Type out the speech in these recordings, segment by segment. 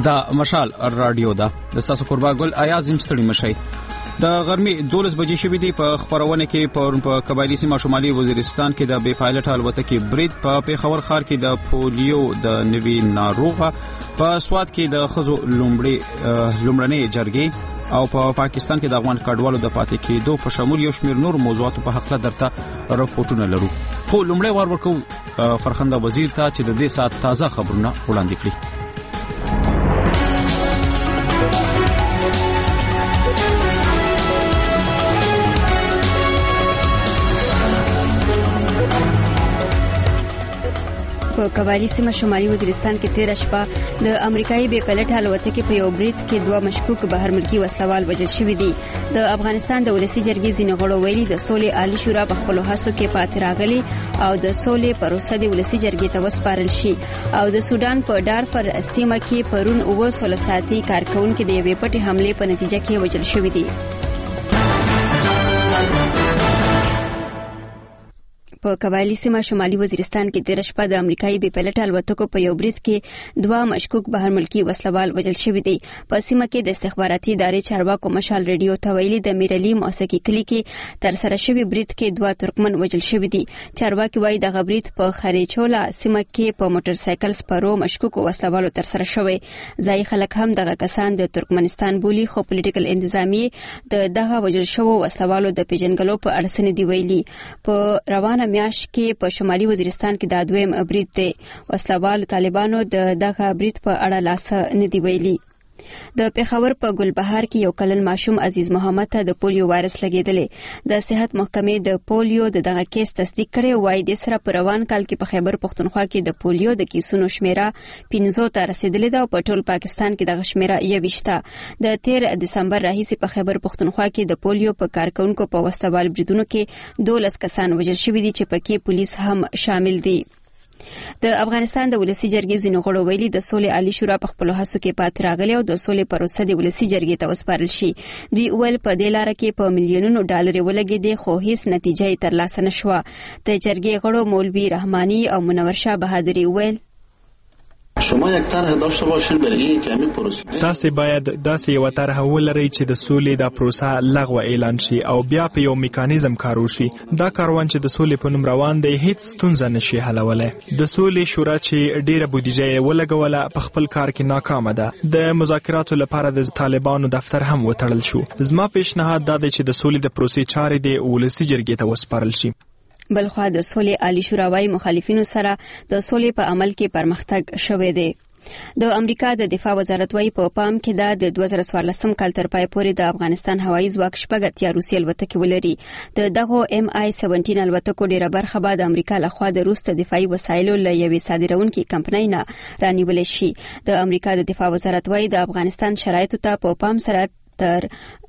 دا مشال رادیو دا د تاسو قربا ګل آیاز انستړي مشي د غرمې 12 بجې شوې دي په خبرونه کې په قبایلی سیمه شمالي وزیرستان کې د بې پایلټ الوتکې برید په پیښور ښار کې د پولیو د نوي ناروغه په سواد کې د خزو لومړنۍ جرګې او په پاکستان کې د افغان کډوالو د پاتې کېدو په شمول یو شمېر نور موضوعاتو په حق درته راپورټونه لرو. خو لومړی وار ورکو فرخنده وزیر ته چې د دې سات تازه خبرونه وړاندې کړي. په قبایلی سیمه شمالي وزیرستان کې 13 شپه د امریکایي بې پایلټ الوتکې په یو برید کې 2 مشکوک بهر ملکی وسلوال وژل شوي دي. د افغانستان د ولسی جرګې ځینې غړو ویلي د سولې عالی شورا په خپل هڅو کې پاتې راغلي او د سولې پروسه د ولسی جرګې ته وسپارل شي. او د سودان په دارفور سیمه کې پرون 19 ساعتي کارکونکو د یوې پټې حمله په نتیجه کې وژل شوي دي. په قبایلی سیمه شمالي وزیرستان کې 13 شپه د امریکایي بې پایلټ الوتکو په یو برید کې 2 مشکوک بهر ملکی وسلوال وژل شوي دي. په سیمه کې د استخباراتي ادارې چارواکو مشال رادیو ته ویلي د میرلی موسیقي کلی کې تر سره شوی برید کې 2 ترکمن وژل شوي دي. چارواکي وايي د برید په خریچولا سیمه کې په موټر سایکل سپارو مشکوک وسلوالو تر سره شوی. ځای خلک هم دغه کسان د ترکمنستان بولی، خو پولیټیکل انتظامیه د دغه وژل شوو وسلوالو د پیژنګلو په اړه سند دی ویلي. په روانه میاشت کې په شمالي وزیرستان کې د دویم برید دی. وسلوالو طالبانو دغه برید په اړه لاس نه دی ویلي. د پیښور په ګلبهار کې یو کلن ماشوم عزیز محمد ته د پولیو وایرس لګیدلی. د صحت محکمې د پولیو دغه کیس تصدیق کړی. وایي د سره په روان کال کې په خیبر پختونخوا کې د پولیو د کیسونو شمیره 15 ته رسیدلې ده او په ټول پاکستان کې دغه شمیره 21 ده. د 13 دسمبر راهیسې په خیبر پختونخوا کې د پولیو په کارکونکو په وسوال بریدونو کې 12 کسان وژل شوي دي چې پکې پولیس هم شامل دي. د افغانستان د ولسی جرګې ځینې غړو ویلي د سولې عالی شورا په خپل هڅو کې پاتې راغلي او د سولې پروسه د ولسی جرګې ته وسپارل شي. دوی ویل په دې لار کې په میلیونونو ډالر ولګېدي خو هیڅ نتیجه ترلاسه نشوه. د جرګې غړو مولوی رحمانی او منور شاه بهادری ویل شما یک طرح داشته باشین برای اینکه همین پروسه تاسو باید داسې یو طرح ولرئ چې د سولې د پروسه لغوه اعلان شي او بیا په یو میکانیزم کار وشي. دا کاروان چې د سولې په نوم روان دی هیڅ ستونزه نشي حلولای. د سولې شورا چې ډیره بودیجه یې ولګوله په خپل کار کې ناکامه ده. د مذاکراتو لپاره د طالبانو دفتر هم وتړل شو. زما پیشنهاد دا دی چې د سولې د پروسې چارې د ولسی جرګې ته وسپارل شي. بلخوا د سولې عالی شورا وايي مخالفینو سره د سولې په عمل کې پرمختګ شوی دی. د امریکا د دفاع وزارت وايي په پام کې د 2014 کال تر پای پورې د افغانستان هوایي ځواک شپږ روسي الوتکې ولري. د دغه MI-17 الوتکو ډیره برخه به د امریکا لخوا د روس د دفاعي وسایلو له یوې صادرونکې کمپنۍ نه رانیول شي. د امریکا د دفاع وزارت وايي د افغانستان شرایطو ته په پام سره تر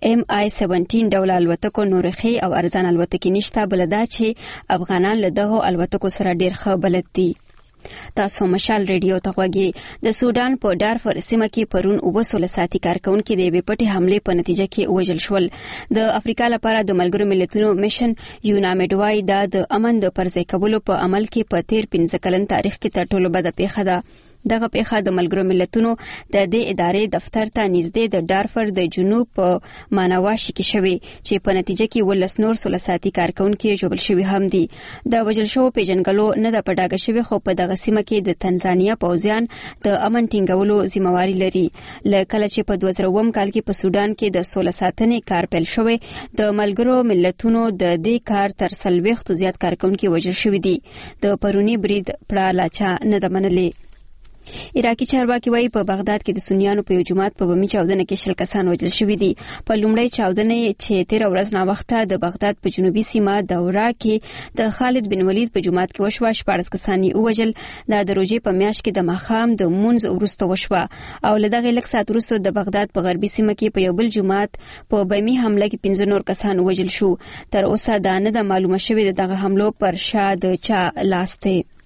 MI-17 ډول الوتکو نورخي او ارزان الوتکې نشته، بل دا چې افغانان له دغه الوتکو سره ډیر ښه بلد دي. تاسو مشال رادیو ته غوږی. د سودان په دارفور سیمه کې پرون 19 ساعتي کارکونکو د یوې پټې حمله په نتیجه کې وژل شول. د افریقا لپاره د ملګرو ملتونو میشن یونامډ وايي د امن د پرځای کولو په عمل کې په 15 کلن تاریخ کې تر ټولو بده پیښه ده. دغه پیښه د ملګرو ملتونو د دې ادارې دفتر ته نږدې د دارفور د جنوب په مانواشي کې شوی چې په نتیجه کې 19 ساعتي کارکونکو ژوبل شوی هم دي. د وژل شوو پیژنګلو نه د پډاګه شوی خو په دغه سیمه کې د تنزانیا پوځیان د امن ټینګولو ځمواري لري. لکه چې په 2001 کال کې په سودان کې د 16 ساعتنې کار پیل شوی د ملګرو ملتونو د دې کار تر 40 زیات کارکونکو وژل شوی دي. د پرونی برید پړه لاچا نه د منلې. عراقي چارواکي وايي په بغداد کې د سنیانو په یو جماعت په بمي چاودنه کې 60 کسان وژل شوي دي. په لومړی چاودنه چې 13 ورځې نه وخته د بغداد په جنوبي سیمه دوره کې د خالد بن ولید په جماعت کې وشوه. 14 کسان یې وژل. د روژې په میاشت کې د ماښام د مونځ وروسته وشوه او له دغه لږ ساعت وروسته د بغداد په غربي سیمه کې په یو بل جماعت په بمي حمله کې 15 نور کسان وژل شو. تر اوسه دا نه د معلومه شوی دغه حملو پر شا د چا لاس دی.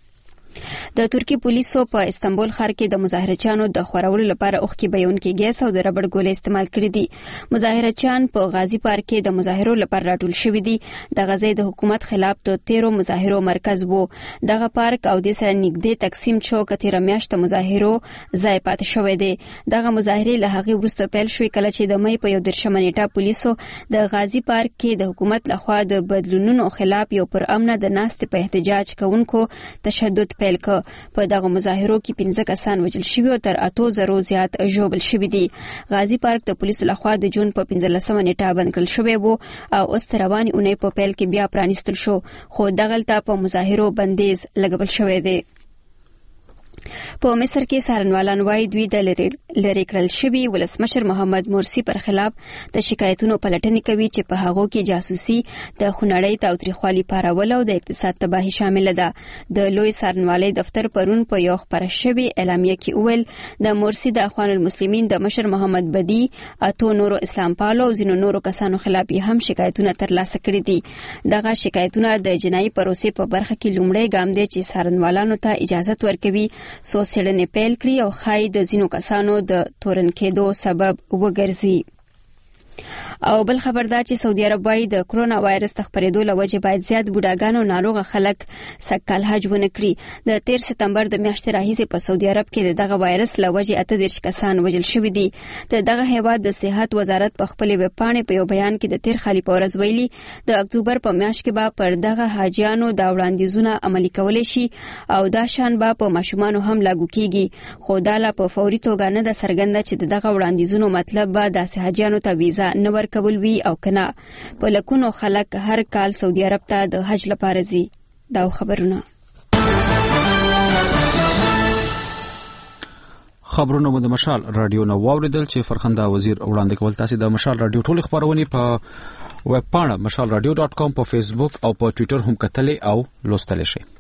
د ترکی پولیسو په استانبول ښار کې د مظاهرچیانو د خورولو لپاره اوښکي بهونکي ګیس او د ربړ ګولې استعمال کړې دي. مظاهرچیان په غازی پارک کې د مظاهرو لپاره راټول شوي دي. د غزې د حکومت خلاف د 13 مظاهرو مرکز وو. دغه پارک او د سره نږدې تقسیم چوک 13 میاشت مظاهرو ځای پاتې شوی دی. دغه مظاهرې له هغې وروسته پیل شوې کله چې د مې په 11 نیټه پولیسو د غازی پارک کې د حکومت لخوا د بدلونونو خلاف یو پر امنه د ناستې په احتجاج کوونکو تشدد پیل کړ. په دغه مظاهرو کې 15 کسان وژل شوي او تر 8000 زیات ژوبل شوي دي. غازی پارک د پولیسو لخوا د جون په 15 نیټه بند کړل شوی وو او اوس تر روانې اونۍ په پیل کې بیا پرانیستل شو، خو دغلته په مظاهرو بندیز لګول شوی دی. په مصر کې څارنوالان وايي دوی د لری کړل شوي ولسمشر محمد مرسی پر خلاف د شکایتونو پلټنې کوي چې په هغو کې جاسوسي، د خونړۍ تاوتریخوالي پارول او د اقتصاد تباهي شامل ده. د لوی څارنوالۍ دفتر پرون په یو خبره شوی اعلامیه کې وویل د مرسی د اخوان المسلمین د مشر محمد بدی، اتو نورو اسلام پالو او ځینو نورو کسانو خلاف هم شکایتونه ترلاسه کړي دي. دغه شکایتونه د جنایي پروسې په برخه کې لومړی ګام دی چې څارنوالانو ته اجازه ورکوي سو څېړنې پیل کړي او ښایي د ځینو کسانو د تورن کېدو سبب وګرځي. او بل خبر دا چې سعودي عرب وايي د کرونا وایرس تخپریدو لوجه باید زیات بوډاګان او ناروغه خلک سکل حج ونه کړي. د 13 سپتمبر د میاشتې راهیسې په سعودي عرب کې دغه وایرس لوجه 38 کسان وژل شوي دي. دغه هیواد د صحت وزارت په خپل ویب پاڼې په یو بیان کې د 13 خالي په ورځ ویلي د اکتوبر په میاشت کې به پر دغه حاجیانو د وړاندیزونه عملي کولای شي او دا شان به په ماشومانو هم لاګو کیږي، خو دا لا په فوري توګه نه ده څرګنده چې دغه وړاندیزونو مطلب به د حاجیانو ته ویزا نه کول وی او کنه. په لکونو خلک هر کال سعودي عرب ته د حج لپاره ځي. دا خبرونه مو د مشال رادیو نو واوریدل چې فرخنده وزیر وړاندې کول. تاسو د مشال رادیو ټول خبرونه په ویب پاڼه mashalradio.com په فیسبوک او په ټوئیټر هم کتلې او لوستلی شئ.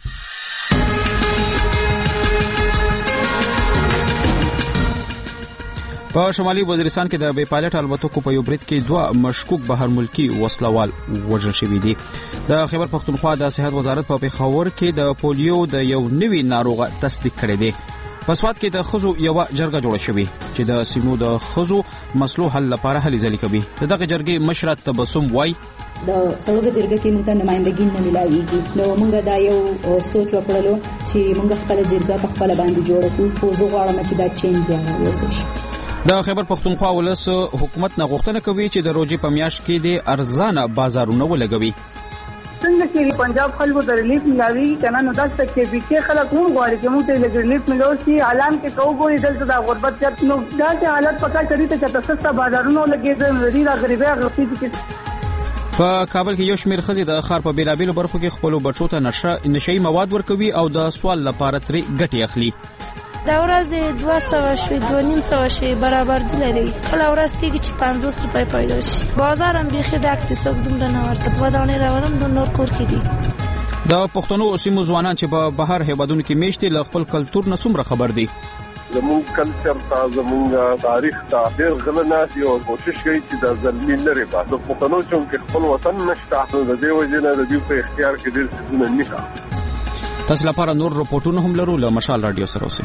په شمالي وزیرستان کې د بې پایلټ الوتکو په یو برید کې 2 مشکوک بهر ملکی وسلوال وژل شوي دي. د خیبر پختونخوا د صحت وزارت په پیښور کې د پولیو د یو نوي ناروغ تصدیق کړی دی. په سواد کې د خزو یو جرګه جوړه شوې چې د سیمو د خزو مسلو حل لپاره هلې ځلې کوي. دغه جرګې مشر تبسم وای د څلورو جرګه کې موږ ته نمائندګي نه ملاويږي، نو موږ دا یو سوچ وکړلو چې موږ خپل جرګه په خپل باندې جوړ کړو، خو زه غواړم چې دا چینج راوځي. د خیبر پختونخوا ولس حکومت نه غوښتنه کوي چې د روزي په میاشت کې د ارزانه بازارونه ولګوي. څنګه چې پنجاب خلکو د ریلیف ملاوي کنه نو داسته کې بي خلک هم غواړي چې موږ ته ریلیف ملو شي. اعلان کې کوو دلته د غربت چت نو دا چې حالت پکا چری ته تاسو بازارونو لګي د وري را غریبه غفي کې. په کابل کې یو شمېر ښځې د ښار په بیلابیلو برخو کې خپلو بچو ته نشئی مواد ورکوي او د سوال لپاره ترې ګټې اخلي. دا ورځ 200 شوي 250 شوي برابر دي لري. کله ورځ کېږي چې 50 روپۍ پیدا شي. بازار هم بیخي ډک دي، څوک دومره نه ورته 2 دانې راوړم د نور کور کې دي. د پښتنو سیمو ځوانان چې په بهر هیوادونو کې میشتي له خپل کلتور نه څومره خبر دي. زموږ کلچر ته زموږ تاریخ ته ډېر غلنه دي او کوشش کوي چې د ظلمي لري بعد د پښتنو چې خپل وطن نشته نو د دې وجه نه د دې په اختیار کې ډېر څه نه نشته. تاسو لپاره نور رپورټونه هم لرو له مشال رادیو سره اوسئ.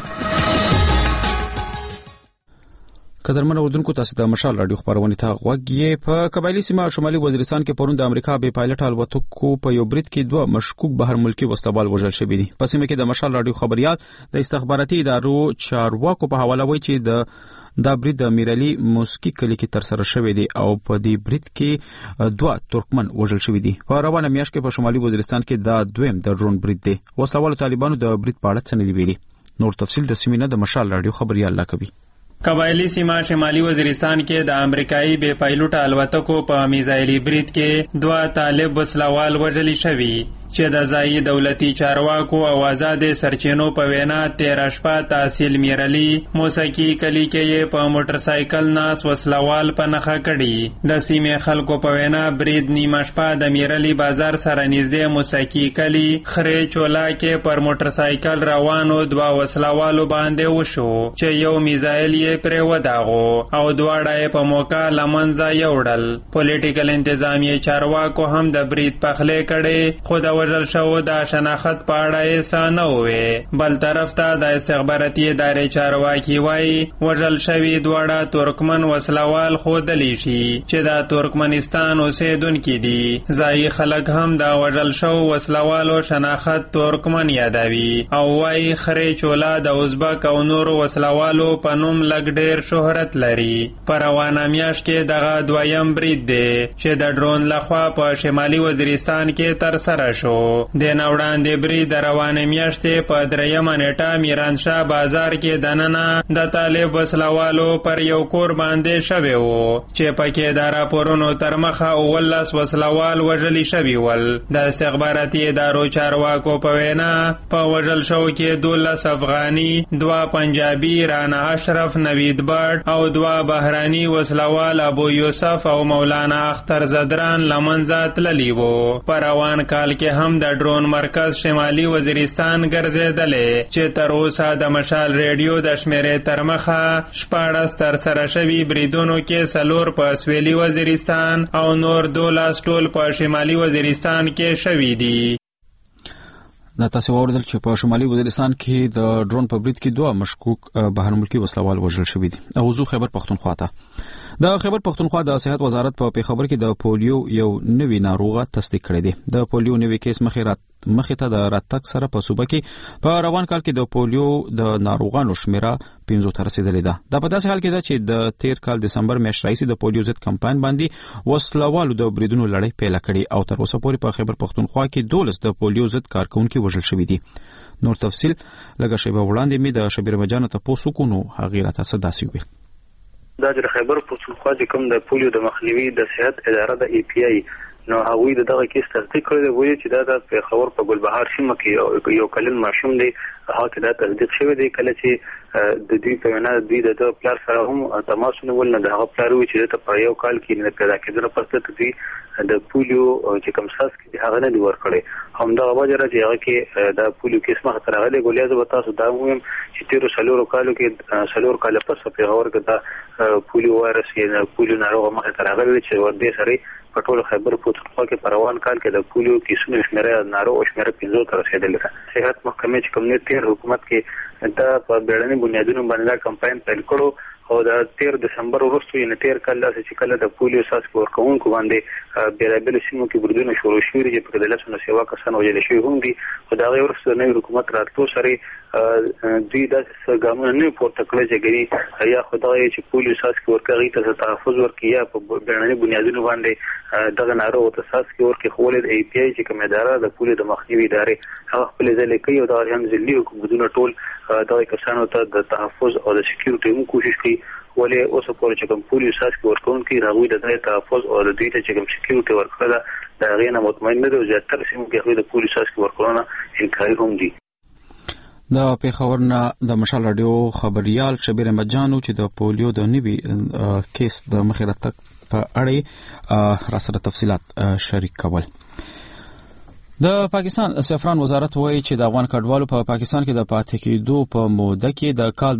قدرمن اوردونکو تاسو د مشال رادیو خبرونه ته غوږی. په قبایلی سیمه شمالي وزیرستان کې پرون د امریکا بې پایلټ الوتکو په یو برید کې 2 مشکوک بهر ملکی وسلوال وژل شوي دي. په سیمه کې د مشال رادیو خبريال د استخباراتي ادارو چارواکو په حواله وایي چې دا برید د میرالي موسکی کلی کې تر سره شوی دی او په دې برید کې 2 ترکمن وژل شوي دي. په روانه میاشت کې په شمالي وزیرستان کې دا دویم د ډرون برید دی. وسلوالو طالبانو د برید په اړه څه نه دی ویلي. نور تفصیل د سیمینه د مشال رادیو خبريال لا کوي. قبایلی سیمه شمالي وزیرستان کې د امریکایي بې پایلوټ الوتکو په میزایلي برید کې 2 طالب وسلوال وژل شوي چې د ځایي دولتي چارواکو او آزاد سرچینو په وینا 13 شپه تحصیل میرالي موسکی کلی کې په موټر سایکل ناس وسلوال په نخښه کړي. د سیمې خلکو په وینا برید نیمه شپه د میرالي بازار سره نږدې موسکی کلی خرې چولا کې پر موټر سایکل روانو 2 وسلوالو باندې وشو چې یو میزایل یې پرې وداغو او دواړه په موقع لمنځه یوړل. پولیټیکل انتظامیه چارواکو هم د برید پخلی کړي، خو د وژل شو د شناخت په اړه یې نه وې. بل طرف ته د استخباراتي ادارې چارواکي وایي وژل شوي دواړه ترکمن وسلوال ښودلی شي چې د ترکمنستان اوسیدونکي دي. ځایي خلک هم د وژل شوو وسلوالو شناخت ترکمن یادوي او وایي خرې چولا د ازبک او نورو وسلوالو په نوم لږ ډېر شهرت لري. په روانه میاشت کې دغه دویم برید دی چې د ډرون لخوا په شمالي وزیرستان کې ترسره شو. د نه وړاندې برید د روانې میاشتې په 3 نیټه میرانشاه بازار کې دننه د طالب وسلوالو پر یو کور باندې شوی و چې پکې د راپورونو تر مخه 19 وسلوال وژلي شوي ول. د استخباراتي ادارو چارواکو په وینا په وژل شو کې 12 افغاني، 2 پنجابي رانا اشرف نوید بٹ او 2 بهراني وسلوال ابو یوسف او مولانا اختر زدران لمنځه تللي وو. په روان کال کې هم د ډرون مرکز شمالي وزیرستان ګرځېدلی چې تر اوسه د مشال ریډیو د شمیرې تر مخه 14 ترسره شوي بریدونو کې 4 په سویلي وزیرستان او نور 12 ټول په شمالي وزیرستان کې شوي دي. دا تاسو اوریدل چې په شمالي وزیرستان کې د ډرون په برید کې 2 مشکوک بهر ملکي وسلوال وژل شوي دي. او زو خیبر پختونخوا ته د خیبر پختونخوا د صحت وزارت په پیښور کې د پولیو یو نوی ناروغه تصدیق کړی دی. د پولیو نوی کیس مخې ته د راتګ سره په صوبه کې په روان کال کې د پولیو د ناروغانو شمیره 15 ته رسیدلې ده. دا په داسې حال کې ده چې د تیر کال دسمبر میاشتې راهیسې د پولیو ضد کمپاین باندې وسلوالو د بریدونو لړۍ پیل کړې او تر اوسه پورې په خیبر پختونخوا کې 12 د پولیو ضد کارکونکو وژل شوي دي. نور تفصیل لږه شیبه وړاندې می د شبیر مجانو تاسو کو نو هغه راته صداسي وي. دا د خیبر پختونخوا چې کوم د پولیو د مخنیوي د صحت اداره د API نو هغوی دغه کیس تصدیق کړی دی. وایي چې دا د پیښور په ګلبهار سیمه کې یو کلن ماشوم دی. هغه کې دا تصدیق شوی دی کله چې د دوی په وینا دوی د پلار سره هم تماس ونیول. نه د هغه پلار وایي چې په یو کال کې نه پیدا کېدل پرته دوی د پولیو چې کوم ساس کې هغه نه دی ورکړی. همدغه وجه را چې هغه کې د پولیو کیس مخ ته راغلی. ګولیا زه به تاسو دا وایم چې تیرو 4 کالو کې 4 کال پس په پیښور کې دا پولیو وایرس یا پولیو ناروغ مخ ته راغلی چې ور دې سره په ټول خیبر پختونخوا کې په روان کال کې د پولیو کیسونو شمیره ناروغ شمیره 15 ته رسیدلې ده. صحت محکمې چې کوم نه تیر حکومت کې دا په بیړني بنیادونو باندې کمپاین پیل کړو او د 13 دسمبر وروسته یې تیر کال چې کله د پولیو ساس ورکوونکو باندې بیلابل سیمو کې بریدونه شروع شوي چې په دلته سیوا کسان وژل شوي هم دي. خو دا وروسته نوی حکومت راتلو سره دوی د ګامونو نه پورته کړی چې ګری یا خدای چې پولیو ساس کې ورکړي ته تحفظ ورکړي یا په بیړني بنیادونو باندې دغه ناروغ ته ساس کې ورکړي. خو ولې API چې کوم اداره د پولیو د مخنیوي ادارې هغه خپل ځل کوي او دا هم ځلي حکومتونه ټول دغه کسانو ته د تحفظ او د سکیورټي مو کوشش کوي. ولې اوس پورې چې کوم پولیو ساس کې ورکوونکي راغوي د تحفظ او د دوی ته چې کوم سکیورټي ورکړه دا غینه مطمئن نه دي. زیاتره سیمو کې د پولیو ساس کې ورکړنه انکاري هم دي. د پیښور نه د مشال رادیو خبريال شبیر مجانو چې د پولیو د نوي کیس د مخیرت په اړه را سره تفصيلات شریک کول. د پاکستان سفران وزارت وایي چې د افغان کډوالو په پاکستان کې د پاتې کېدو په موده کې د کال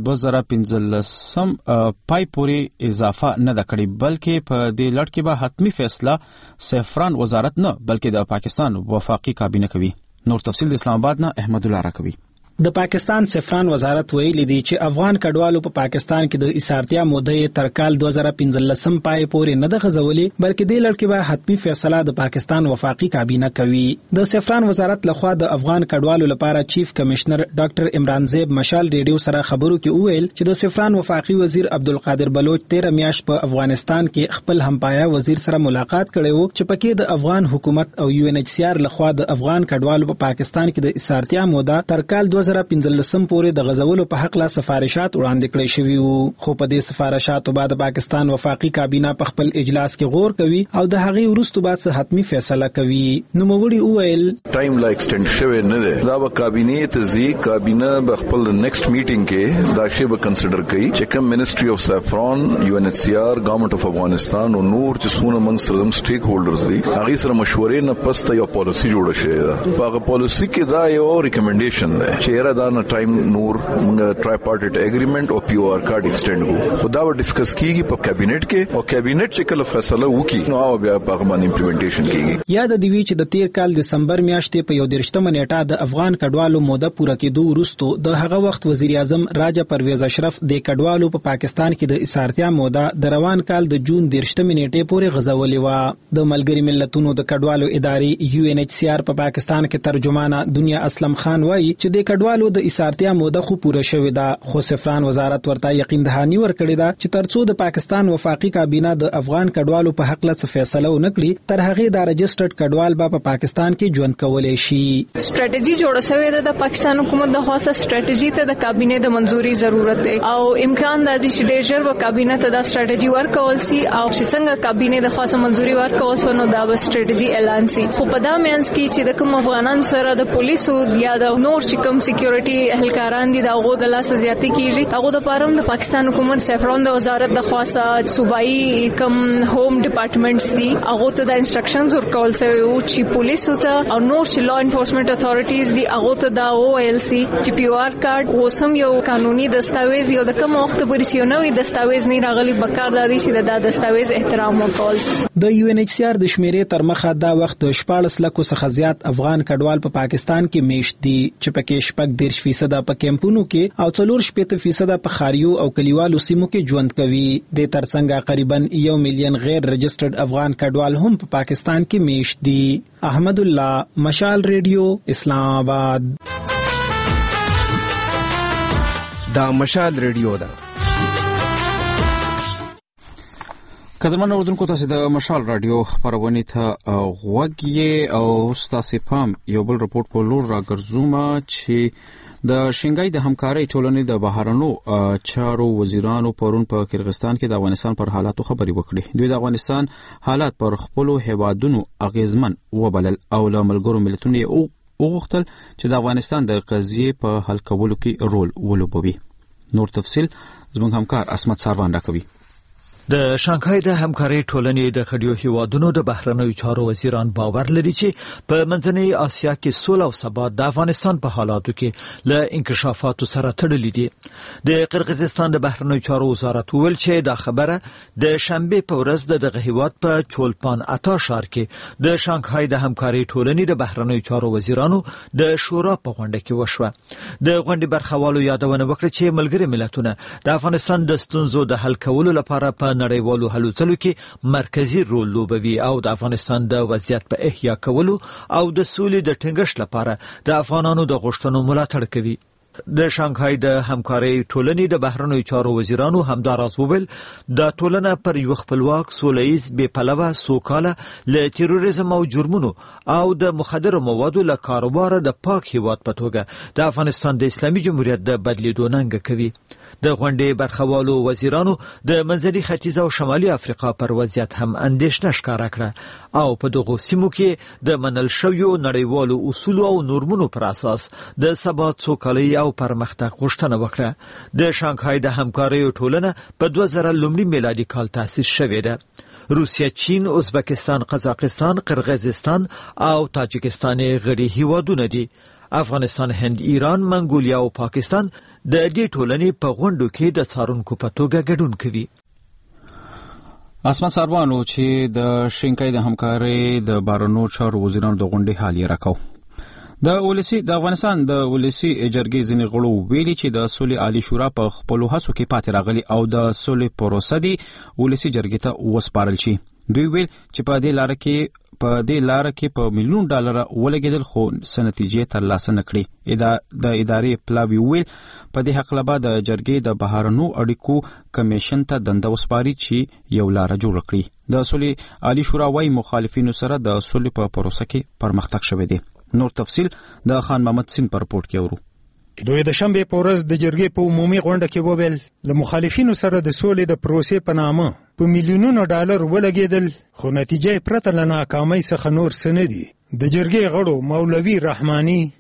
2015 پای پورې اضافه نه ده کړې بلکې په دې لړ کې به حتمی فیصله سفران وزارت نه بلکې د پاکستان وفاقي کابینه کوي. نور تفصیل د اسلام آباد نه احمد الله راکوي. د پاکستان سفران وزارت ویلي دی چې افغان کډوالو په پاکستان کې د اسارتیا موده تر کال 2015 پای پورې نه د غزولي بلکې د لړ کې به حتمی فیصله د پاکستان وفاقي کابینه کوي. د سفران وزارت لخوا د افغان کډوالو لپاره چیف کمشنر ډاکټر عمران زیب مشال ریډیو سره خبرو کې وویل چې د سفران وفاقي وزیر عبدالقادر بلوچ 13 میاشت په افغانستان کې خپل همپایا وزیر سره ملاقات کړی وو چې پکې د افغان حکومت او UNHCR لخوا د افغان کډوالو په پاکستان کې د اسارتیا موده تر کال 2015 پورې د غزولو په حق لا سفارشات وړاندې کړې شوي وو. خو په دې سفارشاتو بعد پاکستان وفاقي کابینه په خپل اجلاس کې غور کوي او د هغې وروسته بعد حتمی فیصله کوي. نو موږ ویل ټایم لا ایکسټند شوی نه دی. دا به کابینه ته ځي، کابینه به خپل نیکسټ میټینګ کې دا شی به کنسیډر کوي چې کوم منیسټري اف سفران، UNHCR، گورنمنت اف افغانستان او نور چې څونه موږ سره سټیک هولډرز دي هغه سره مشورې نه پسته یو پالیسی جوړه شوې ده. په هغه پالیسی کې دا یو ریکمنډیشن ده چې چې را دا نه ټایم نور موږ ټرایپارټیټ اګریمنت او پی او آر کارت ایکسټند کو خدا و ډیسکس کیږي په کابینټ کې او کابینټ چې کله فیصله وکړي نو بیا په باندې امپلیمنټیشن کیږي. یاد دی چې د تیر کال دسمبر میاشتې په 11 نیټه د افغان کډوالو موده پوره کېدو وروسته د هغه وخت وزیر اعظم راجا پرویز اشرف د کډوالو په پاکستان کې د اسارتیا موده د روان کال د جون 13 نیټې پورې غځولې و. د ملګری ملتونو د کډوالو ادارې UNHCR په پاکستان کې ترجمانه دنیا اسلم خان وایي چې د کډوالو د اسارتیا موده خو پوره شوې ده، خو سفران وزارت ورته یقین دهاني ورکړې ده چې ترڅو د پاکستان وفاقي کابینه د افغان کډوالو په حق له فیصله ونکړي تر هغه د رجسټرډ کډوال په پاکستان کې ژوند کولای شي. سټریټجی جوړه شوې ده د پاکستان حکومت د خاصه سټریټجی ته د کابینه د منځوري ضرورت دی او امکان د دې چې ډېر و کابینه ته د سټریټجی ورکول سي او چې څنګه کابینه د خاصه منځوري ورکول سو نو دا به سټریټجی اعلان سي. خو په دا مینس کې چې د کوم افغانان سره د پولیسو یا د نور چې کوم سکیورټي اهلکاران دي دا غو د لاس زیاتی کیږي هغه د پاره د پاکستان حکومت سفرون د وزارت د خاصه صوبایي کوم هوم ډپارټمنټس دي هغه ته د انسټرکشنز ورکول سوی او چې پولیسو ته او نور چې لا انفورسمنت اتھارټیز دي هغه ته دا OLC چې پی او آر کارت اوسم یو قانوني دستاویز یو د کوم وخت پورې یو نوې دستاویز نه راغلی بکار دادي چې دا دستاویز احترام وکول. د UNHCR د شمیرې تر مخه دا وخت د 14 لکو څخه زیات افغان کډوال په پاکستان کې میشت دي چې پکې 14% په کیمپونو کې او 4% په خاریو او کلیوالو سیمو کې ژوند کوي. د ترڅنګ قریبا 1 میلیون غیر رجسټرډ افغان کډوال هم په پاکستان کې میشت دي. احمد الله، مشال ریډیو، اسلام آباد. دا مشال ریډیو ده. قدرمن اوردونکو تاسو د مشال رادیو خبرونه ته غوږی او تاسو پام یو بل رپورت په لور راګرځوم چې د شنګای د همکارۍ ټولنې د بهرنو چارو وزیرانو پرون په قرغیزستان کې د افغانستان پر حالاتو خبري وکړي. دوی د افغانستان حالات پر خپل هیوادونو اغیزمن وبلل او له ملګرو ملتونو وغوښتل چې د افغانستان د قضیې په حل کولو کې رول ولوبوي. نور تفصیل زموږ همکار اسمت ساروان راکوي. د شانګهای د همکارۍ ټولنې د خډیو هیوادونو د بهرنیو چارو وزیران باور لري چې په منځنۍ اسیا کې سوله او ثبات د افغانستان په حالاتو کې له انکشافاتو سره تړلي دي. د قرغیزستان د بهرنیو چارو وزارت ویل چې دا خبره د شنبه په ورځ دغه هیواد په چولپان اتا ښار کې د شانګهای د همکارۍ ټولنې د بهرنیو چارو وزیرانو د شورا په غونډه کې وشوه. د غونډې برخوالو یادونه وکړه چې ملګری ملتونه د افغانستان د ستونزو د حل کولو لپاره په نړیوالو هلو ځلو کې مرکزی رول لوبوي او د افغانستان د وضعیت په احیا کولو او د سولې د ټینګښت لپاره د افغانانو د غوښتنو ملاتړ کوي. د شانګهای د همکارۍ ټولنې د بهرنیو چارو وزیرانو همداراز وویل د ټولنه پر یو خپلواک سولهییز بې پلوه سوکاله له تروریزم او جرمونو او د مخدر موادو له کاروبار د پاک هیواد په توګه د افغانستان د اسلامي جمهوریت د بدلیدو ننګه کوي. د غونډې برخوالو وزیرانو د منځني ختیځ او شمالي افریقا پر وضعیت هم اندېښنه ښکاره کړه او په دغو سیمو کې د منل شویو نړیوالو اصولو او نورمونو پر اساس د ثبات، سوکالۍ او پرمختګ غوښتنه وکړه. د شانګهای د همکاریو ټولنه په 2000 میلادي کال تاسیس شوې ده. روسیه، چین، ازبکستان، قزاقستان، قرغیزستان او تاجکستان غړي هیوادونه دي. افغانستان، هند، ایران، منګولیا او پاکستان د دې ټولنې په غونډو کې د څارونکو په توګه ګډون کوي. اسمان ساروانو چې د شنګای د همکارۍ د بهرنیو چارو وزیرانو د غونډې حال یې راکاو. د افغانستان د ولسی جرګې ځینې غړو ویلي چې د سولې عالی شورا په خپلو هڅو کې پاتې راغلي او د سولې پروسه دی ولسی جرګې ته وسپارل شي. دوی ویل چې په دې لار کې په $1,000,000 ولګېدل خو سنتیجې ترلاسه نکړي. د ادارې پلاوی ویل په دې حق لبا د جرګې د بهرنیو اړیکو کمیشن ته دنده وسپاري چې یو لار جوړ کړي. د سولې عالی شورا وايي مخالفینو سره د سولې په پروسه کې پرمختګ شوی دی. نور تفصیل د خان محمد سین پر رپورت کې اورو. دوی د شنبه په ورځ د جرګې په عمومي غونډه کې وویل له مخالفینو سره د سولې د پروسې په نامه په $1,000,000 ولګېدل خو نتیجه پرته له ناکامۍ څخه نور څه نه دي. د جرګې غړو مولوي رحماني،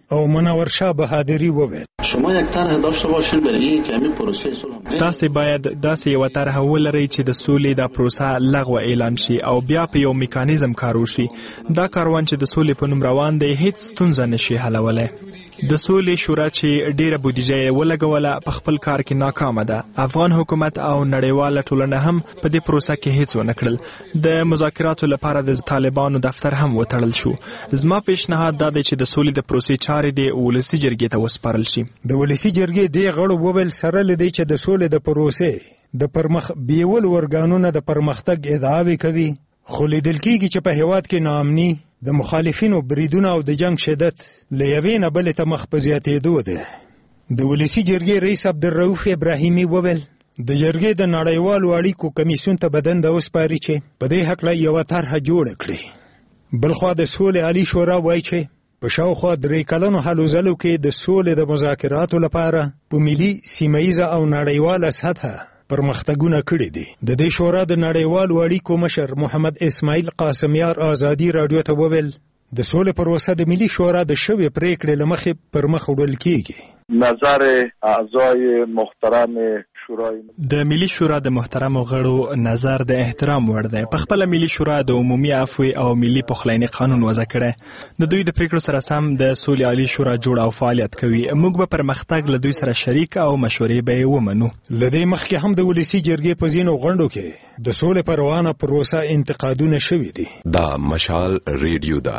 او منور شاه بهادری وویل شما یک طرح داشته باشین برای که همین پروسه صلح تاسو باید داسې یو طرح ولرئ چې د سولې د پروسه لغوه اعلان شي او بیا په یو میکانیزم کار وشي. دا کاروان چې د سولې په نوم روان دی هیڅ ستونزه نشي حلولی. د سولې شورا چې ډیره بودیجه یې ولګوله په خپل کار کې ناکامه ده. افغان حکومت او نړیواله ټولنه هم په دې پروسه کې هیڅ ونه کړل. د مذاکراتو لپاره د طالبانو دفتر هم وتړل شو. زما پیشنهاد دا دی چې د سولې د پروسې چارې د ولسي جرګې ته وسپارل شي. د ولسي جرګې د غړو وویل سره لدی چې د سولې د پروسې د پرمخ بیول ورګانونو د پرمختګ ادعاوې کوي، خو لیدل کېږي چې په هیواد کې ناامني، د مخالفینو بریدونه او د جنگ شدت له یوې نه بلې ته مخ په زیاتېدو ده. د ولسي جرګې رئیس عبدالرؤف ابراهیمي وویل د جرګې د نړیوالو اړیکو کمیسیون ته به دنده وسپاري چې په دې هکله یوه طرحه جوړه کړي. بلخوا د سولې عالي شورا وایي چې په شاوخوا 3 کلونو هلو ځلو کې د سولې د مذاکراتو لپاره په ملي، سیمهییزه او نړیواله سطحه پرمختګونه کړي دي. د دې شورا د نړیوالو اړیکو مشر محمد اسماعیل قاسمیار آزادي رادیو ته وویل د سولې پروسه د ملي شورا د شوې پریکړې له مخې پر مخ وړل کیږي. نظر اعضای محترم شورای د ملي شورا د محترم غړو نظر د احترام وړ دی. په خپل ملي شورا د عمومي عفو او ملي پخلاینې قانون وضع کړی. د دوی د پریکړو سره سم د سولې عالی شورا جوړ او فعالیت کوي. موږ به پرمختګ له دوی سره شریک او مشورې به ومنو. لدې مخکې هم د ولسي جرګې په ځینو غونډو کې د سولې پر روانه پروسه انتقادونه شوي دي. دا مشال ریډیو ده.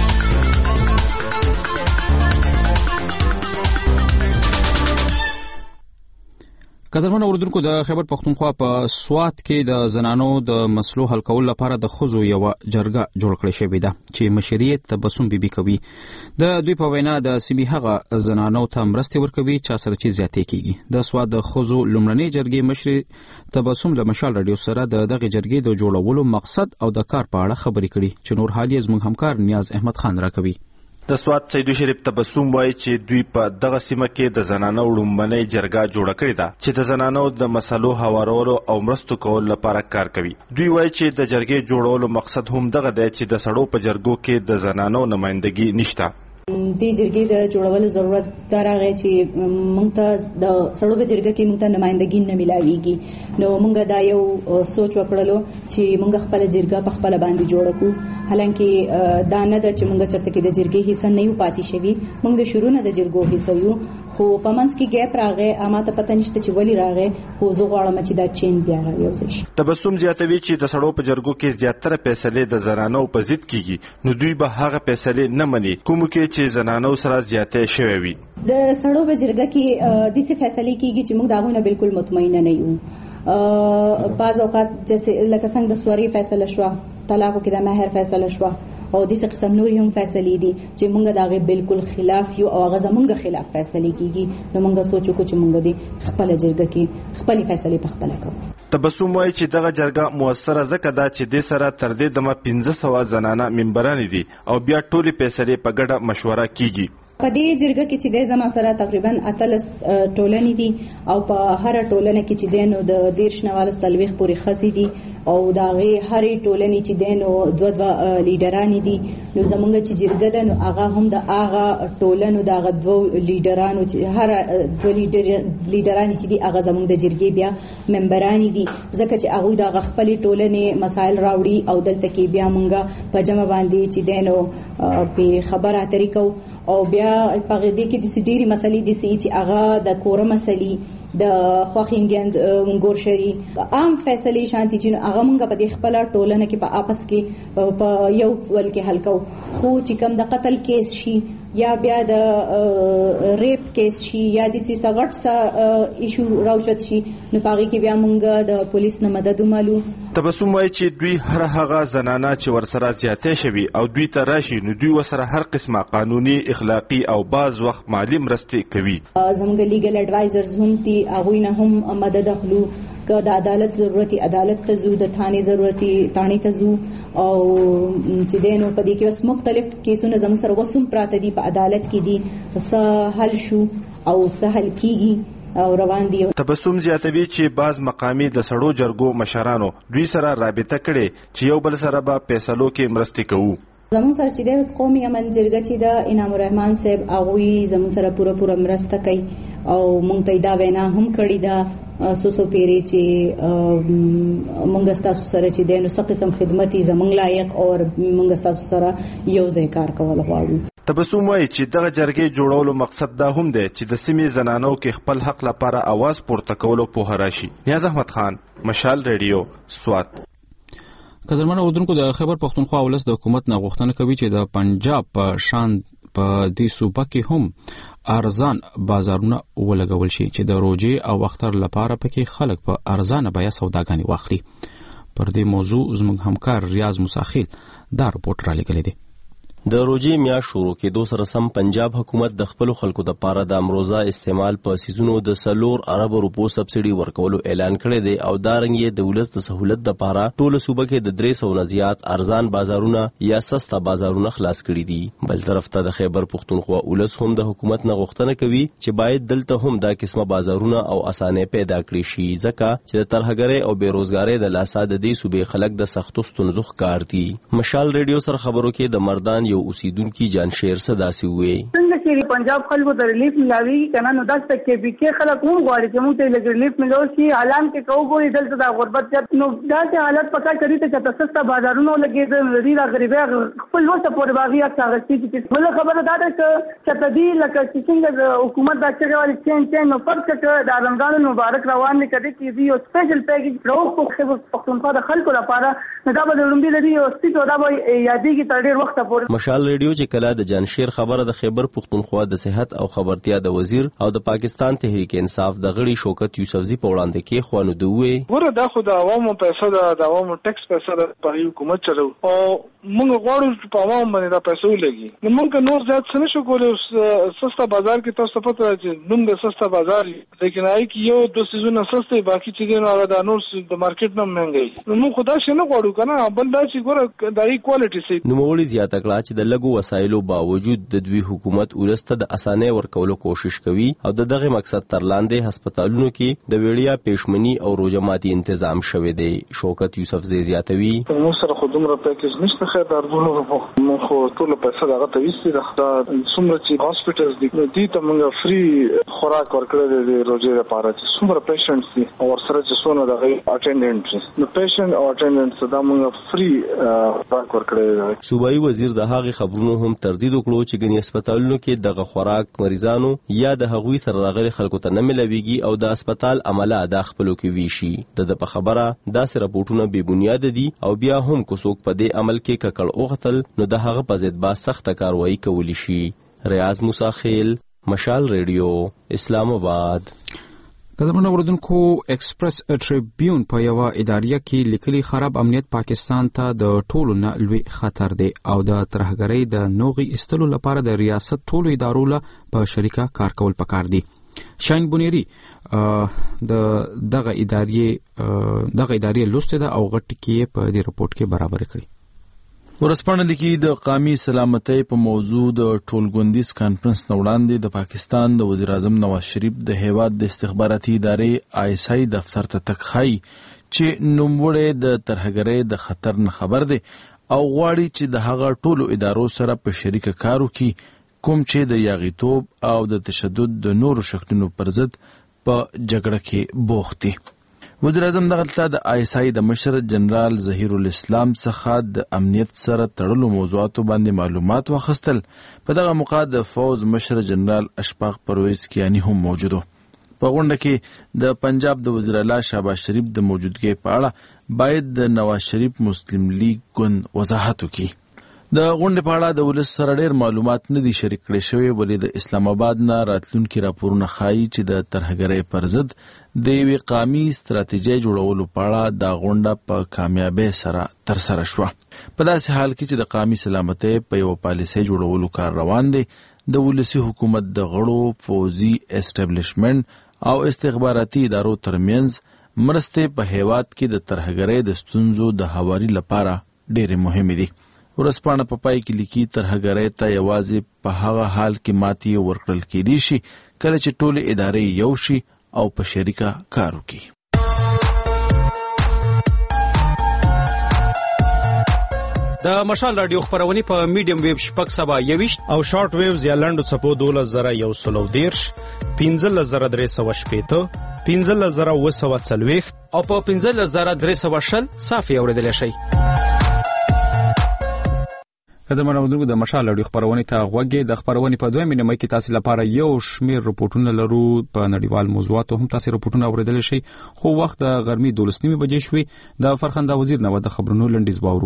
قدرمن اوردونکو، د خیبر پختونخوا په سوات کې د زنانو د مسلو حل کولو لپاره د ښځو یوه جرګه جوړ کړې شوې ده چې مشري تبسم بیبي کوي. د دوی په وینا د سیمې هغه زنانو ته مرستې ورکوي چا سره چې زیاتې کیږي. د سوات د ښځو لومړنۍ جرګې مشري تبسم له مشال رادیو سره د دغه جرګې د جوړولو مقصد او د کار په اړه خبرې کړي چې نور حال یې زموږ همکار نیاز احمد خان راکوي. د سوات سیدو شریف تبسم وایي چې دوی په دغه سیمه کې د زنانو لومړنۍ جرګه جوړه کړې ده چې د زنانو د مسلو هوارولو او مرستو کولو لپاره کار کوي. دوی وایي چې د جرګې جوړولو مقصد هم دغه دی چې د سړو په جرګو کې د زنانو نمائندګي نشته. د جرګې د جوړولو ضرورت دا راغی چې موږ ته د سړو په جرګه کې موږ ته نمائندګي نه ملاويږي. نو موږ دا یو سوچ وکړلو چې موږ خپل جرګه په خپل باندې جوړ کړو. حالانکه دا نه ده چې موږ چرته کې د جرګې حصہ نه یو پاتې شوی. موږ د شروع نه د جرګو حصہ یو، خو په منځ کې ګیپ راغی. اماته پته نشته چې ولی راغی، خو زه غواړم چې دا چین بیا راوځي. تبسم زیاتوي چې د سړو په جرګو کې زیاتره فیصلې د زنانو په ضد کیږي، نو دوی به هغه فیصلې نه مني کوم کې چې زنانو سره زیاتې شوی وي. د سړو په جرګه کې د څه فیصلې کیږي چې موږ دا غوښنه بالکل مطمئن نه یو. بعض اوقات جیسے لکه څنګه د سوري فیصله شو، طلاق کې د مہر فیصله شو، او د څه قسم نور هم فیصلې دي چې موږ داغه بالکل خلاف یو او هغه زمونږ خلاف فیصلې کیږي. نو موږ سوچو چې موږ دې خپل جرګه کې خپل فیصلې په خپل کوو. تبسم وایي چې دغه جرګه موثره ځکه ده چې د سره تر دې دمه 1500 زنانه ممبران دي او بیا ټولې فیصلې په ګډه مشوره کیږي. په دې جرګه کې چې د زما سره تقریبا 18 ټولنې دي او په هر ټولنه کې چې دینو د 13 نواله سلويخ پورې خسي دي او دا غي هرې ټولنې چې دینو دوه لیډران دي. نو زمونږ چې جرګه ده نو هغه هم د هغه ټولنو د هغه دوه لیډرانو چې هر دوه لیډران چې دي هغه زمونږ د جرګې بیا ممبران دي، ځکه چې هغه د خپل ټولنې مسائل راوړي او دلته کې بیا مونږه په جمع باندې چې دینو په خبره طریقو او بیا په دې کې د سډيري مسلې دي چې هغه د کور مسلې د خوخینګند ګورشري عام فیصله شانتي چې هغه مونږ په دې خپل ټولنه کې په آپس کې په یو ول کې حل کو. خو چې کوم د قتل کیس شي یا بیا د ریپ کیس شي یا د سیسغټ سا ایشو راوچت شي نو پاږي کې بیا مونږ د پولیس نه مدد ومالو. تبسم وایي چې دوی هر هغه زنانه چې ورسره زیاتې شوي او دوی ته راشي نو دوی ورسره هر قسمه قانوني، اخلاقی او باز وخت مالی مرستې کوي. زموږ لیګل اډوایزرز هم دي، هغوی نه هم مدد اخلو. که د عدالت ضرورتي عدالت ته ځو، د تھانې ضرورتي تھانې ته ځو، او چې دینو په دې کې اوس مختلف کیسونه زموږ سره وسوم پراته دي په عدالت کې دي، څه حل شو او څه حل کیږي او روان دي. تبسم زیاتوي چې بعض مقامي د سړو جرګو مشرانو دوی سره رابطه کړي چې یو بل سره به فیصلو کې مرستې کوو. زمون سره چې د قومي امن جرګه چې د انعام الرحمن صاحب هغه زمون سره پوره مرسته کوي او مونږ ته دا وینا هم کړی دا سوسو پیری چې مونږ تاسو سره چې دینو څه قسم خدمتي زمونږ لایق او مونږ تاسو سره یو ځای کار کول غواړو. تبسم وایي چې دغه جرګې جوړولو مقصد دا هم دی چې د سیمې زنانو کې خپل حق لپاره आवाज پورته کولو په راشي. نیاز احمد خان، مشال ریډیو، سوات. قدرمن اودونکو د خیبر پختونخوا ولس د حکومت نه غوښتنه کوي چې د پنجاب په شان په دې صوبه کې هم ارزان بازارونه ولګول شي چې د روجي او اختر لپاره پکې خلک په ارزانه بیه سوداګانې واخلي. پر دې موضوع زموږ همکار ریاض مساخیل دا رپورټ را لګلې دی. د روجي میا شروع کېدو سره سم پنجاب حکومت د خپل خلکو د پاره د امروزه استعمال په سیزونو د 4 ارب روپو سبسيډي ورکولو اعلان کړی دی او دا رنګ یې د ولس د سہولت د پاره ټول صوبه کې د 300 نه زیات ارزان بازارونه یا سستا بازارونه خلاص کړي دي. بل طرف ته د خیبر پختونخوا ولس هم د حکومت نه غوښتنه کوي چې باید دلته هم دا قسمه بازارونه او اسانه پیدا کړي شي ځکه چې د ترهګرۍ او بیروزګارۍ د لاسه د دې صوبې خلک د سختو ستونزو ښکار دي. مشال ریډیو سره خبرو کې د مردان یو اوسیدونکو جان شیر صداسي وي. څنګه چې پنجاب خلکو ته ریلیف ملاوي کنه نو داسته کې بي کې خلک هم غواړي چې موږ ته ریلیف ملو شي. اعلان کې کوو دلته د غربت نو داسې حالت پکا کړی ته چې تاسو بازارونو لګي د ریلا غریبه خپل وسه پورې باغی اکثر چې بل خبره دا ده چې تدې لکه څنګه حکومت دا چې والی چین نو فرق کړه د رمضان مبارک روان نه کړي چې یو سپیشل پیکیج راو خو پښتونخوا د خلکو لپاره دا به لومبي لري او ستو دا به یادېږي تر ډیر وخت پورې. مشال ریډیو چې کله د جانشیر خبره د خیبر پختونخوا د صحت او خبرتیا د وزیر او د پاکستان تحریک انصاف د غړي شوکت یوسفزی په وړاندې کې خوانو دوی ګوره دا خو د عوامو پیسې د عوامو ټیکس پیسې په حکومت چلو او موږ غواړو په عوامو باندې دا پیسې ولګي. نو موږ نور زیات څه نشو کولای. سستا بازار کې تاسو پته چې نوم د سستا بازار لیکن آی کې یو دو سيزونه سستې باقي چې دین هغه د نور د مارکیټ نه مهنګي. نو موږ خدا شي نه غواړو کنه بل دا چې ګوره د کوالټي سي. نو مولي زیاته کړه چې د لګو وسایلو باوجود د دوی حکومت ولسته د اسانه ورکولو کوشش کوي او دغه مقصد تر لاندې هسپتالونو کې د ویړیا پېشمنی او روزماتي تنظیم شوه دی. شوکت یوسف زیاتوي نو سره خودمره پیکیج نشته خیر دربونه مو خو ټول پیسې دغه ته ویسي د څومره چې هاسپټلز دي ته موږ فری خوراک ورکړل دي روزي لپاره چې څومره پیشنټس دي او سره چې څونه دغه اټینډنټ نو پیشنټ او اټینډنټس دا موږ فری خوراک ورکړل. صوبایي وزیر د هغه خبرونو هم تردید وکړو چې ګنې هسپتالونو کې دغه خوراک مریضانو یا د هغوی سره راغلي خلکو ته نه ملويږي او د هسپتال عمله د خپلو کې ویشي. د په خبره داسې راپورټونه بې بنیاد دي او بیا هم کو څوک په دې عمل کې ککړ اوغتل نو د هغه په ضد با سخت کاروایی کولی شي. ریاض مساخیل، مشال ریډیو، اسلام آباد. قدرمن اوردونکو ایکسپریس ټریبیون په یو اداریه کې لیکلي خراب امنیت پاکستان ته د ټولو نه لوی خطر دی او د ترهګرۍ د نوغي استلو لپاره د ریاست ټولو ادارو له په شریکه کار کول پکار دي. شاین بونیری دغه ادارې لوسته ده او غټ کې په دې رپورت کې برابر کړی. ورسپانه لیکي د قومي سلامتۍ په موضوع د ټولګوندیز کانفرنس نه وړاندې د پاکستان د وزیر اعظم نواز شریف د هیواد د استخباراتي ادارې ISI دفتر ته تک خای چې نوموړی د ترهګرۍ د خطر نه خبر دی او غواړي چې د هغه ټولو ادارو سره په شریکه کار وکړي کوم چې د یاغیتوب او د تشدد د نورو شکلونو پر ضد په جګړه کې بوخت دي. وزیر اعظم دغلته د ISI د مشر جنرال ظهیر الاسلام څخه د امنیت سره تړلو موضوعاتو باندې معلومات واخیستل. په دغه موقع د فوز مشر جنرال اشفاق پرویز کیانی هم موجود و. په غونډه کې د پنجاب د وزیر اعلی شهباز شریف د موجودګۍ په اړه باید د نواز شریف مسلم لیگ ګوند وضاحت وکړي. د غونډې په اړه د ولس سره ډېر معلومات نه دي شریک کړي شوی ولې د اسلام آباد نه راتلونکي راپورونه ښایي چې د ترهګرۍ پر ضد د یوې قومي ستراتیژۍ جوړولو په اړه دا غونډه په کامیابۍ سره ترسره شوه. په داسې حال کې چې د قومي سلامتۍ په یوه پالیسۍ جوړولو کار روان دی د ولسي حکومت د غړو پوځي اسټابلیشمنټ او استخباراتي ادارو ترمنځ مرستې په هیواد کې د ترهګرۍ د ستونزو د هواري لپاره ډېرې مهمې دي. ورسپانه په پای کې لیکي ترهګرۍ ته یوازې په هغه حال کې ماتې ورکړل کېدی شي کله چې ټولې ادارې یو شي او په شریکه کار وکړي. د مشال رادیو خبرونه په میډیم ویو شپږ سبا 21 او شارټ ویوز یا لنډو څپو 12130 15315 15040 او په 15320 صافي اوریدل شي. کله مرادونکو د مشال رادیو خبرونه ته غوږی د خبرونه په 2 مینه کې تاسو لپاره یو شمیر رپورټونه لرو په نړیوال موضوعاتو هم تاسو رپورټونه اوریدل شي. خو وخت د غرمې 12 بجې شوي. د فرخنده وزیر نو د خبرونو لنډیز باورو.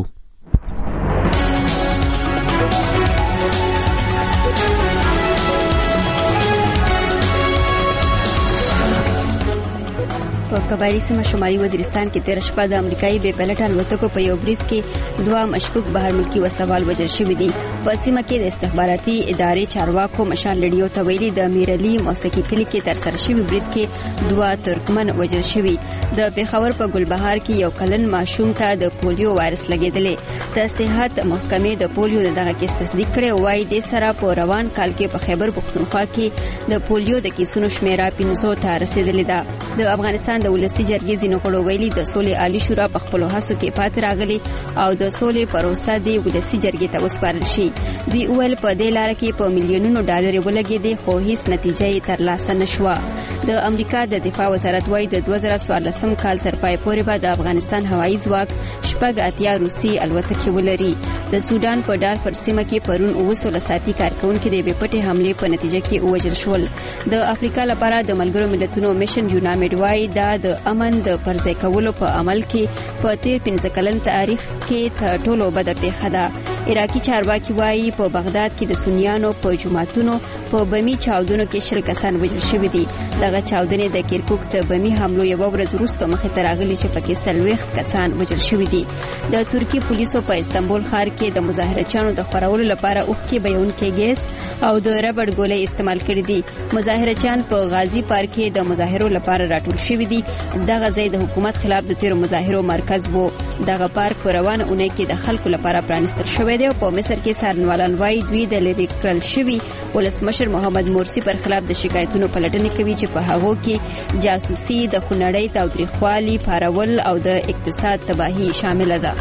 په قبایلی سیمه شمالي وزیرستان کې 13 شپه د امریکایي بې پایلټ الوتکو په یو برید کې 2 مشکوک بهر ملکی وسوال وژل شوي دي. په سیمه کې د استخباراتي ادارې چارواکو مشال رادیو ته ویلي د میرلی موسیقي کلی کې ترسره شوی برید کې 2 ترکمن وژل شوي. د پیښور په ګلبهار کې یو کلن ماشوم ته د پولیو وایرس لګیدلې. د صحت محکمې د پولیو دغه کیس تصدیق کړي. وایي د سره په روان کال کې په خیبر پختونخوا کې د پولیو د کیسونو شمیره 500 ته رسیدلې ده. د افغانستان د ولسی جرګې ځینو غړو ویلي د سولې عالی شورا په خپل هڅو کې پاتې راغلي او د سولې پروسه د ولسی جرګې ته وسپارل شي. دوی ویل په دې لار کې په میلیونونو ډالر ولګېدي خو هیڅ نتیجه یې ترلاسه نشوه. د امریکا د دفاع وزارت وايي د 2014 کال تر پای پورې به د افغانستان هوایي ځواک 80 روسي الوتکې ولري. د سودان په دارفور سیمه کې پرون 200 ساتي کارکونکو د بیپټې حمله په نتیجه کې وژل شول. د افریقا لپاره د ملګرو ملتونو میشن یونامید وايي د امن د پرځای کولو په عمل کې په تیر 15 کلن تاریخ کې تر ټولو بده پیښه ده. عراقي چارواکي وايي په بغداد کې د سنیانو په جماعتونو په بمی چاودنو کې 10 کسان وژل شوي دي. دغه چاودنې د کرکوک ته بمی حملو یو ورځ وروسته مخې ته راغلي چې پکې 40 کسان وژل شوي دي. د ترکی پولیسو په استنبول ښار کې د مظاهرچیانو د خورولو لپاره اوښکې بهونکي ګیس او د ربړ ګولۍ استعمال کړي دي. مظاهرچیان په غازی پارک کې د مظاهرو لپاره راټول شوي دي. دغه ځای د حکومت خلاف د تیرو مظاهرو مرکز وو. دغه پارک په روانه اونۍ کې د خلکو لپاره پرانیستل شوی دی او په مصر کې څارنوالان وايي دوی د لری کړل شوی ولسمشر محمد مرسی پر خلاف د شکایتونو پلټنې کوي چې په هغو کې جاسوسي، د خونړۍ تاوتریخوالي، پارول او د اقتصاد تباہي شامل ده.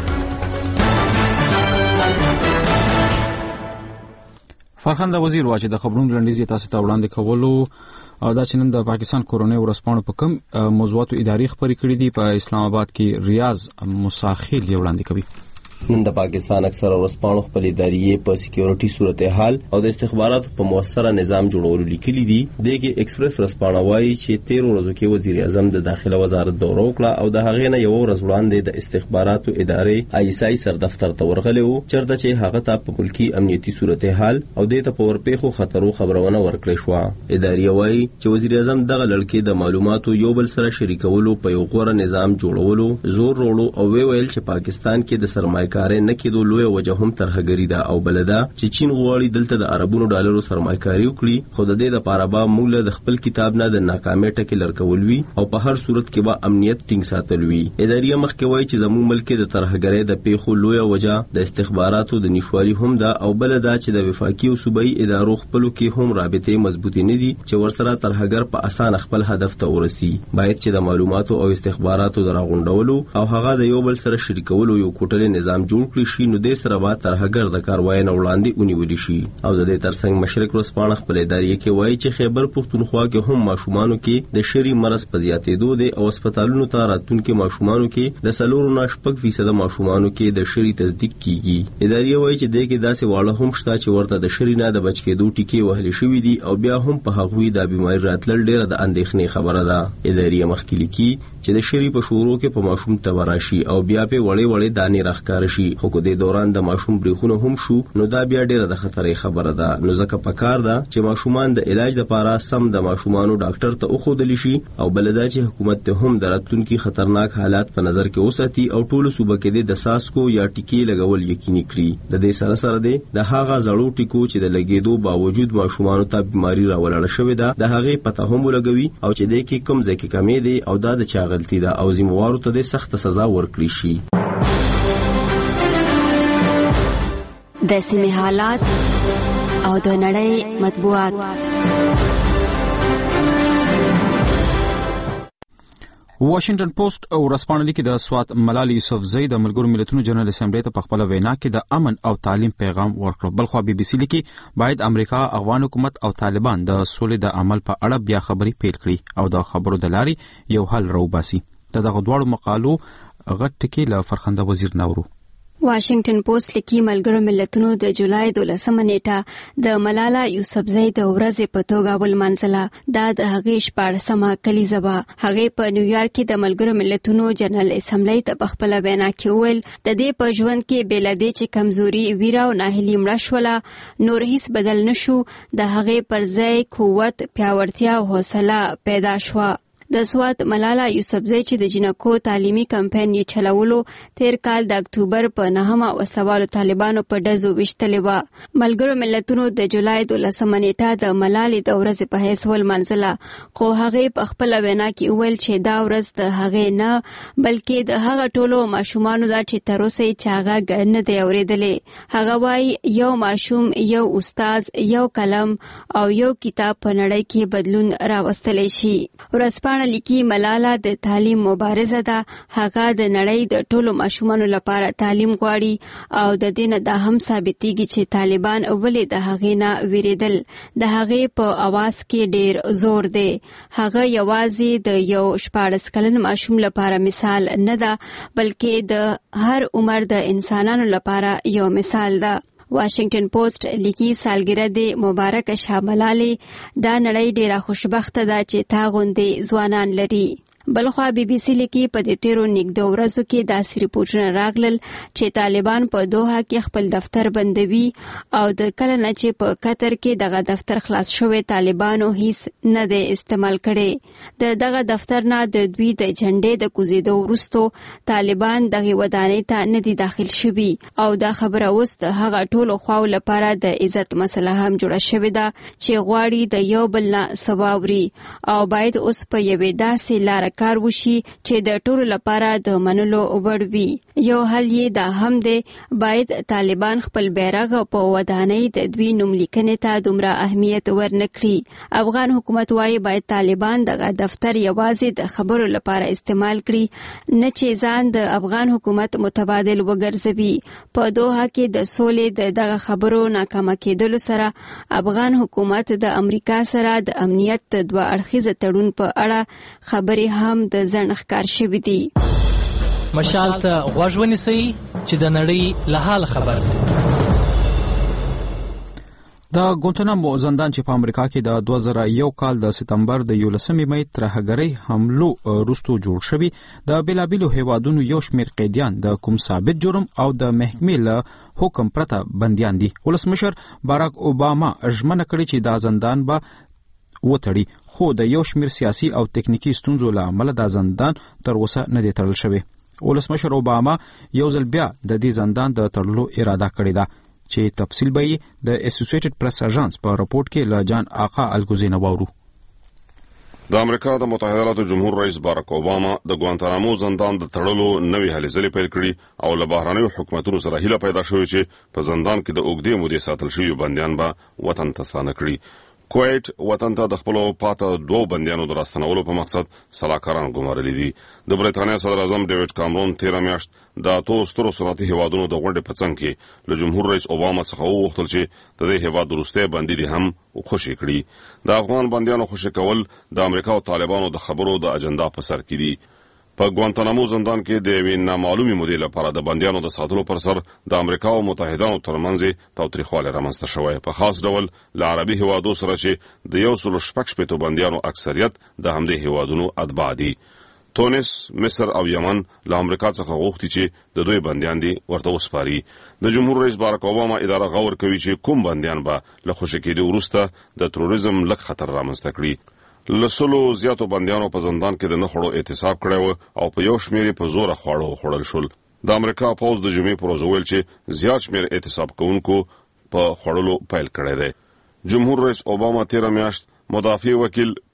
فرخنده وزیر واچ د خبرونو لنډیز تاسو ته وړاندې کولو او دا چې نن د پاکستان کورونی ورسپانو په کوم موضوعاتو اداري خبرې کړې دي. په اسلام آباد کې ریاض مساخیل وړاندې کوي. نن د پاکستان اکثر ورسپانو خپل ادارې په سکیورټي صورتحال او د استخباراتو په موثره نظام جوړولو لیکلي دي. دغه ایکسپریس ورسپانو وايي چې 13 ورځو کې وزیر اعظم د داخله وزارت دوره وکړه او د هغې نه یو ورځ وړاندې د استخباراتو ادارې آیسای سر دفتر ته ورغلی وو چېرته چې هغه ته په ملکی امنیتي صورتحال او د تپورپېخو خطرو خبرونه ورکړې شو. ادارې وايي چې وزیر اعظم دغه لړکې د معلوماتو یو بل سره شریکولو په یو غوړه نظام جوړولو زور وروړو او ویل چې پاکستان کې د سرمایه کاري نه کېدو لوی وجه هم ترهګری ده او بلدا چې چین غواړي دلته د عربونو ډالرو سرمایه‌کاري وکړي. خو د دې لپاره به موږ د خپل کتاب نه د ناکامۍ ټکي لړکول وي او په هر صورت کې به امنیت ټینګ ساتل وي. ادارې مخکې وایي چې زموږ ملک د ترهګری د پیښو لوی وجه د استخباراتو د نشوالي هم ده او بلدا چې د وفاقي او صوبایي ادارو خپلو کې هم رابطې مضبوطې نه دي چې ورسره ترهګر په اسانه خپل هدف ته ورسي. باید چې د معلوماتو او استخباراتو د راغونډولو او هغه د یو بل سره شریکولو یو کوټلې نظام جوړ شي نو د سره به ترهګر د کاروای نه وړاندې ونیول شي. او د دې ترڅنګ مشرق ورسپانه خپل ادارې کې وایي چې خیبر پختونخوا کې هم ماشومانو کې د شری مرض په زیاتېدو دي او هسپتالونو ته راتلونکو ماشومانو کې د 4.8% ماشومانو کې د شری تصدیق کیږي. ادارې وایي چې د کې داسې واړه هم شته چې ورته د شری نه د بچ کېدو ټکی وهلي شوی دي او بیا هم په هغوی د بیماری راتلل ډیره د اندېښنې خبره ده. ادارې مخکې لیکي چې د شری په شورو کې په ماشوم تبراشي او بیا په وړې دانې راخکار شي. خو کو د دوران د ماشوم بریخونه هم شو نو دا بیا ډیره د خطرې خبره ده. نو ځکه پکار ده چې ماشومان د علاج لپاره سم د ماشومانو ډاکټر ته وخودل شي او بلدا چې حکومت ته هم دراتونکو خطرناک حالات په نظر کې وساتي او ټول صوبه کې د ساسکو یا ټیکی لګول یقیني کړي. د دې سره سره د هغه زړو ټیکو چې د لګیدو باوجود ماشومانو ته بیماری راوړل شوې ده د هغه پته هم لګوي او چې د کې کم ځکه کمی دي او دا د چا غلطي ده او ذمہوارو ته د سخت سزا ورکړي شي. د سیمې حالات او د نړۍ مطبوعات. واشنگټن پوسټ ورځپاڼه لیکي د سوات ملال یوسفزۍ د ملګرو ملتونو جنرال اسمبلی ته په خپل وینا کې د امن او تعلیم پیغام ورکړ. بلخو بي بي سي لیکي باید امریکا، افغان حکومت او طالبان د سولې د عمل په اړه بیا خبرې پیل کړي او د خبرو د لارې یو حل راوباسي. دغه دواړو مقالو غټ ټکی له فرخنده وزیر نورو. واشنگټن پوسټ لیکي ملګرو ملتونو د جولای 12 نیټه د ملاله یوسفزۍ د ورځې په توګه ولمانځله. دا د هغې 14مه کلیزه وه. هغې په نیویارک کې د ملګرو ملتونو جنرال اسمبلی ته په خپله وینا کې وویل د دې په ژوند کې بې له دې چې کمزوري، ویره او ناهیلي مړه شوله، نور هیڅ بدل نشو. د هغې پر ځای قوت، پیاوړتیا او حوصله پیدا شوه. د سوات ملاله یوسفزۍ چې د جنکو تعلیمي کمپاین یې چلولو تیر کال د اکتوبر په 9مه وسوالو طالبانو په ډزو وشتلې وه. ملګرو ملتونو د جولای 12 نیټه د ملالې د ورځې په حیث ولمانځله، خو هغې په خپله وینا کې وویل چې دا ورځ د هغې نه بلکې د هغه ټولو ماشومانو ده چې تر اوسه یې چا غږ نه دی اورېدلی. هغه وایي یو ماشوم، یو استاد، یو قلم او یو کتاب په نړۍ کې بدلون راوستلی شي. ورځپاڼه لیکي ملاله د تعلیم مبارزه ده. هغه د نړۍ د ټولو ماشومانو لپاره تعلیم غواړي او د دې نه دا هم ثابتېږي چې طالبان ولې د هغې نه ویریدل. د هغې په اواز کې ډیر زور دی. هغه یوازې د یو 14 کلن ماشوم لپاره مثال نه ده بلکې د هر عمر د انسانانو لپاره یو مثال ده. واشنگټن پوسټ لیکي سالګره د مبارک شاه ملالې دا نړۍ ډیره خوشبخته ده چې تا غوندې ځوانان لري. بلخوا بي بي سي لیکي په دې ډیرو نږدې ورځو کې داسې ریپورټونه راغلل چې طالبان په دوحه کې خپل دفتر بندوي او د کله نه چې په قطر کې دغه دفتر خلاص شوی طالبانو هیڅ نه دی استعمال کړي. د دغه دفتر نه د دوی د جنډې د کوزیدو وروستو طالبان دغه ودانۍ ته نه دي داخل شوي او دا خبره اوس د هغه ټولو خواو لپاره د عزت مسله هم جوړه شوې ده چې غواړي د یو بل نه څه واوري او باید اوس په یوې داسې لاره کار وشي چې د ټولو لپاره د منلو وړ وي. یو حل یې دا هم دی باید طالبان خپل بیرغ په ودانۍ د دوی نوملیکنې ته دومره اهمیت ورنکړي. افغان حکومت وايي باید طالبان دغه دفتر یوازې د خبرو لپاره استعمال کړي، نه چې ځان د افغان حکومت متبادل وګرځوي. په دوحه کې د سولې د دغه خبرو ناکامه کېدلو سره افغان حکومت د امریکا سره د امنیت د دوه اړخیزه تړون په اړه خبرې هم د ځنډ ښکار شوي دي. مشال ته غوږ ونیسئ چې د نړۍ له حال خبر شي. د ګونتنامو زندان چې په امریکا کې د 2001 کال د سپتمبر د 11 مې ترهګرۍ حملو وروسته جوړ شوی د بیلابیلو هیوادونو یو شمېر قیدیان د کوم ثابت جرم او د محکمې له حکم پرته بندیان دي. ولسمشر باراک اوباما ژمنه کړې چې دا زندان به وتړي، خو د یو شمېر سیاسي او تکنیکی ستونزو له امله دا زندان تر اوسه نه دی تړل شوی. ولسمشر اوباما یو ځل بیا د دې زندان د تړلو اراده کړې ده چې تفصیل به یې د اسوسییټډ پریس اژانس په راپورټ کې له جان آقا الګوزینه واورو. د امریکا د متحده ایالاتو جمهور رئیس باراک اوباما د ګوانتانامو زندان د تړلو نوې هلې ځلې پیل کړي او له بهرنیو حکومتونو سره هیله پیدا شوې چې په زندان کې د اوږدې مودې ساتل شوي بندیان به وطن ته ستانه کړي. کویت وطن ته د خپل پاته 2 بندیانو د راستنولو په مقصد سلاکاران ګمارلي دي. د برېټانیا صدر اعظم ډیوډ کامرون 13 میاشت د اتو سترو صنعتي هیوادونو د غونډې په څنګ کې له جمهور رئیس اوباما څخه وغوښتل چې د دې هیواد وروستی بندي دي هم خوشي کړي. د افغان بندیانو خوشي کول د امریکا او طالبانو د خبرو د اجنډا په سر کې دي. په ګوانتانامو زندان کې د یوې نامعلومې مودې لپاره د بندیانو د ساتلو پر سر د امریکا او متحدانو ترمنځ تاوتریخوالی رامنځته شوی، په خاص ډول له عربي هیوادو سره چې د 116 بندیانو اکثریت د همدې هیوادونو اتباع دي. تونس، مصر او یمن له امریکا څخه غوښتي چې د دوی بندیان دي ورته وسپاري. د جمهور رئیس باراک اوباما اداره غور کوي چې کوم بندیان به له خوشي کېدو وروسته د تروریزم لږ خطر رامنځته کړي. لسلو زیاتو بندیانو په زندان کې د نخړو اعتصاب کړی و او په یو شمېر په زوره خواړه وخوړل شول. د امریکا پوځ د جمعې پر ورځ ویل چې زیات شمېر اعتصاب کوونکو په خوړلو پیل کړی دی. جمهور رئیس اوباما 13 میاشت مدافع وکیل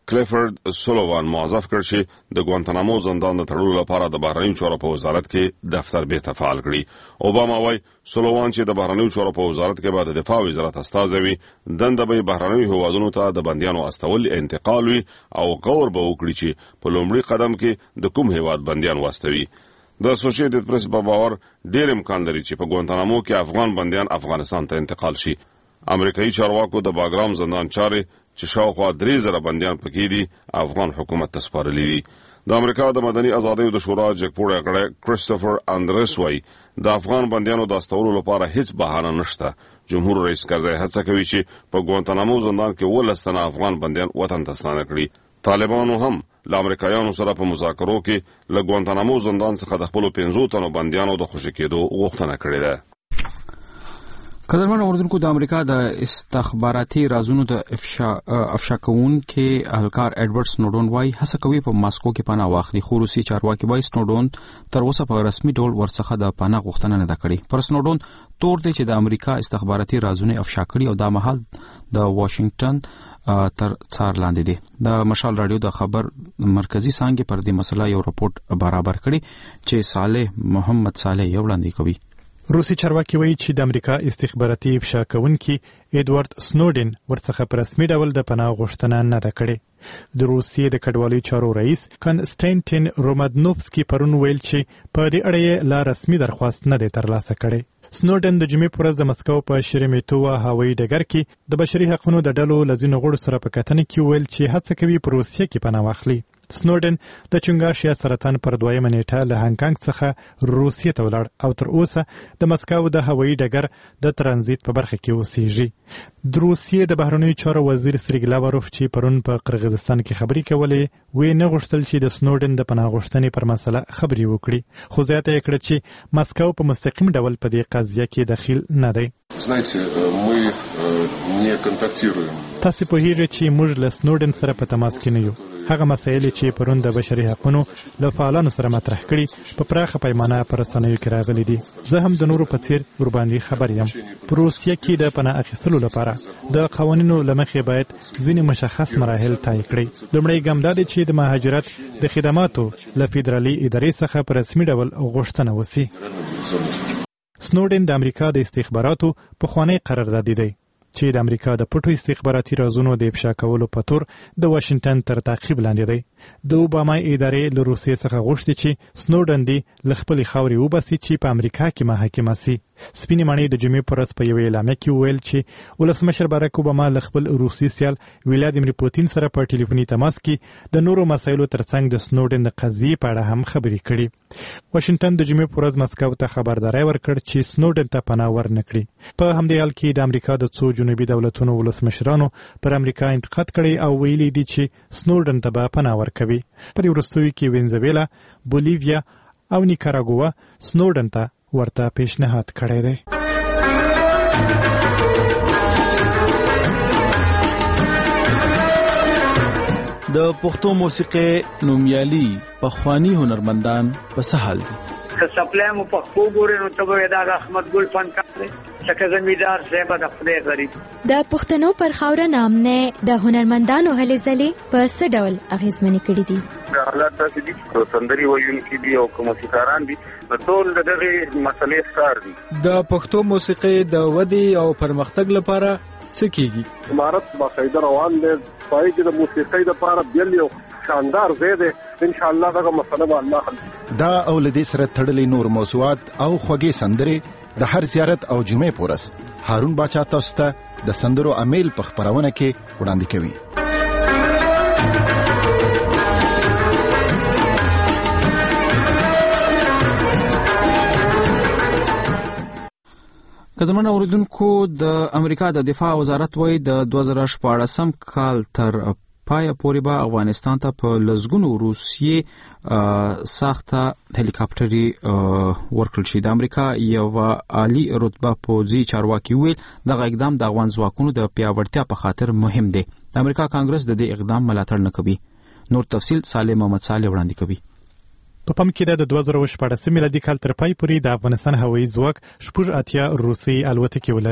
کلیفورد سولوان موظف کړ چې د ګوانتانامو زندان د تړلو لپاره د بهرنیو چارو په وزارت کې دفتر بیرته فعال کړي. اوباما وایي سولوان چې د بهرنیو چارو په وزارت کې به د دفاع وزارت استازی وي، دنده به بهرنیو هیوادونو ته د بندیانو استول انتقال وي او غور به وکړي چې په لومړي قدم کې د کوم هیواد بندیان واستوي. د اسوسییټډ پریس په باور ډېر امکان لري چې په ګوانتانامو کې افغان بندیان افغانستان ته انتقال شي. امریکایي چارواکو د باګرام زندان چارې چې شاوخوا 3000 بندیان پکې دي افغان حکومت ته سپارلي دي. د امریکا د مدني ازادیو د شورا جګپوړی غړی کریسټوفر اندرس وایي د افغان بندیانو د استولو لپاره هیڅ بهانه نشته. جمهور رئیس کرزی هڅه کوي چې په ګوانتانامو زندان کې 12 تنه افغان بندیان وطن ته ستانه کړي. طالبانو هم له امریکایانو سره په مذاکرو کې له ګوانتانامو زندان څخه د خپل 15 تنو بندیانو د خوشی کېدو غوښتنه کړې ده. قدرمن اوردونکو، د امریکا د استخباراتي رازونو د افشا کوونکي اهلکار ایډورډ سنوډن وايي هڅه کوي په ماسکو کې پناه واخلي، خو روسي چارواکي وايي سنوډن تر اوسه په رسمي ډول ورڅخه د پناه غوښتنه نه ده کړې. پر سنوډن تور دی چې د امریکا استخباراتي رازونه افشا کړي او دا مهال د واشنگټن تر څار لاندې دي. د مشال رادیو د خبر مرکزی څانګې پر دې مسله یو راپورټ برابر کړي چې صالح محمد صالح یو وړاندې کوي. روسي چارواکي وایي چې د امریکا استخباراتي افشا کوونکي ایډورډ سنوډن ورڅخه په رسمي ډول د پناه غوښتنه نه ده کړې. د روسیې د کډوالۍ چارو رئیس کنسټانټین رومادنوفسکي پرون ویل چې په دې اړه لا رسمي درخواست نه دی ترلاسه کړی. سنوډن د جمعې پر ورځ د مسکو په شرمیتووا هوایي ډګر کې د بشري حقوقو د ډلو لزینو غړو سره په کتنه کې ویل چې هڅه کوي په روسیې کې پناه واخلي. سنوډن د چنګاش یا سرطان پر 2 نیټه له هانګ کانګ څخه روسیې ته ولاړ او تر اوسه د مسکو د هوایي ډګر د ترانزیت په برخه کې اوسېږي. د روسیې د بهرنیو چارو وزیر سرګی لاوروف چې پرون په قرغیزستان کې خبرې کولې، وی نه غوښتل چې د سنوډن د پناه غوښتنې پر مسله خبرې وکړي، خو زیاته یې کړه چې مسکو په مستقیم ډول په دې قضیه کې دخیل نه دی. تاسو په هیڅ چې موږ له سنوډن سره په تماس کې نه یو. هغه مسایل چې پرون د بشري حقوقو له فعالانو سره مطرح کړي په پراخه پیمانه پر رسنیو کې راغلي دي. زه هم د نورو په څیر ورباندې خبر یم. په روسیه کې د پناه اخیستلو لپاره د قوانینو له مخې باید ځینې مشخص مراحل طی کړي. لومړی ګام دا دی چې د مهاجرت د خدماتو له فدرالي ادارې څخه په رسمي ډول غوښتنه وشي. سنوډن د امریکا د استخباراتو پخوانی قراردادي دی چې د امریکا د پټو استخباراتي رازونو د افشا کولو په تور د واشنگټن تر تعقیب لاندې دی. د اوباما ادارې له روسیې څخه غوښتي چې سنوډن دی له خپلې خاورې وباسي چې په امریکا کې محاکمه سي. سپینې ماڼۍ د جمعې پر ورځ په یوې اعلامیه کې وویل چې ولسمشر باراک اوباما له خپل روسي سیال ولادیمیر پوتین سره په ټلیفوني تماس کې د نورو مسایلو ترڅنګ د سنوډن د قضیې په اړه هم خبرې کړي. واشنگټن د جمعې پر ورځ مسکو ته خبرداري ورکړه چې سنوډن ته پناه ورنکړي. په همدې حال کې د امریکا د څو جنوبي دولتونو ولسمشرانو پر امریکا انتقاد کړي او ویلي دي چې سنوډن ته به پناه ورکوي. په دې وروستیو کې وینزویلا، بولیویا او نیکاراګوا سنوډن ته ورته پیشنهاد کړی دی. د پښتو موسیقي نومیالي پخوانی هنرمندان په څه حال دي؟ که سپلای مو په خو ګورې نو ته به دا احمد ګل فنکار دی څنګه زمیدار صاحب د خدای غریب د پښتنو پر خاوره نامنه د هنرمندانو هلې ځلې په څه ډول اغیزمنې کړې دي؟ حالات داسې دي چې سندري ویونکي دي او موسیقاران دي، ټول دغه مسلې ښکار دي. د پښتو موسیقي د ودې او پرمختګ لپاره څه کیږي؟ امارت باقاعده روان دی، پای کې د موسیقۍ لپاره بیل یو شاندار ځای دی. ان شاء الله دغه مسله به الله حل. دا او لدې سره تړلې نور موضوعات او خوږې سندرې د هر زیارت او جمعې پورس هارون باچا تاسو ته د سندرو امیل په خبرونه کې وړاندې کوي. قدرمن اوردونکو، د امریکا د دفاع وزارت وايي د 2014 کال تر پای پورې به افغانستان ته په لزګونو روسیې ساخته هلیکاپټري ورکړل شي. د امریکا یو عالی رتبه پوځي چارواکي ویل دغه اقدام د افغان ځواکونو د پیاوړتیا په خاطر مهم دی. د امریکا کانګرس د دې اقدام ملاتړ نه کوي. نور تفصیل صالح محمد صالح وړاندې کوي. په پام کې د 2014 میلادي کال تر پای پورې د افغانستان هوایي ځواک 80 روسي الوتکې ولري.